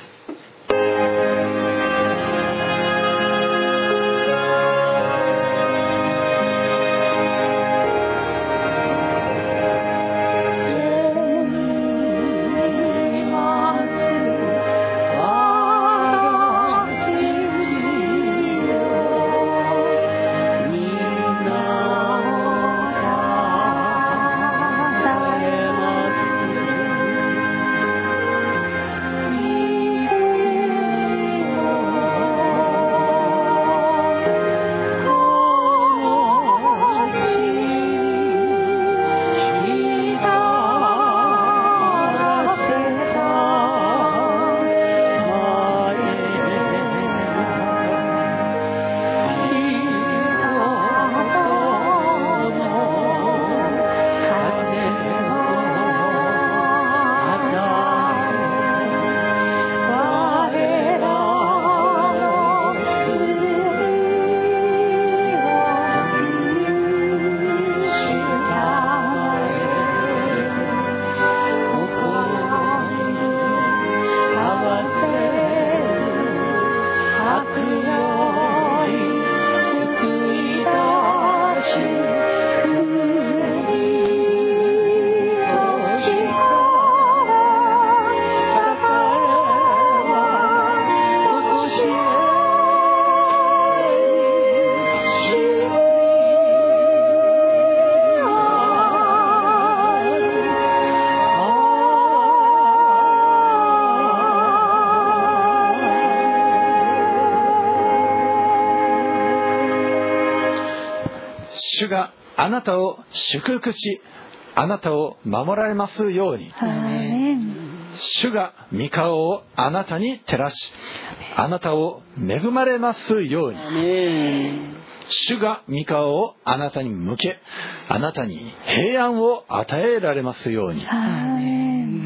主があなたを祝福し、あなたを守られますように。主が御顔をあなたに照らし、あなたを恵まれますように。主が御顔をあなたに向け、あなたに平安を与えられますように。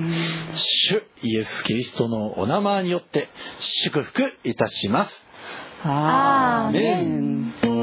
主イエスキリストのお名前によって祝福いたします。 アーメン。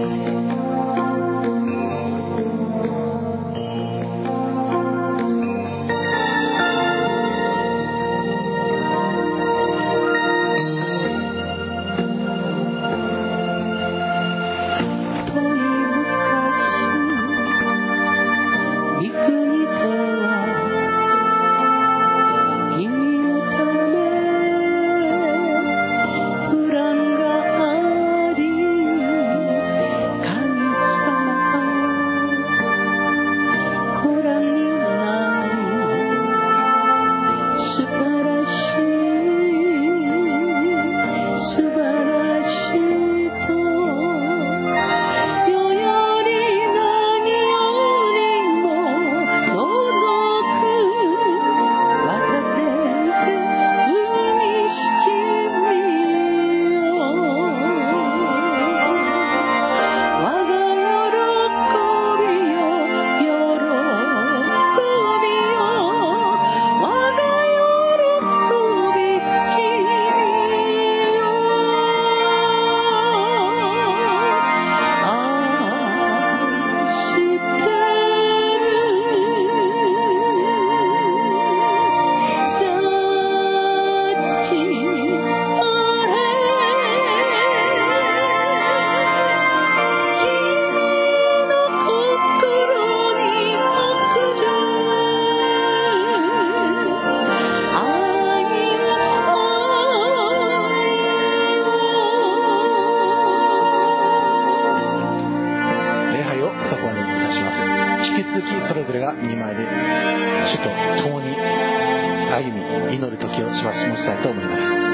それぞれがにまいで主と共に歩み祈る時をしましたいと思います。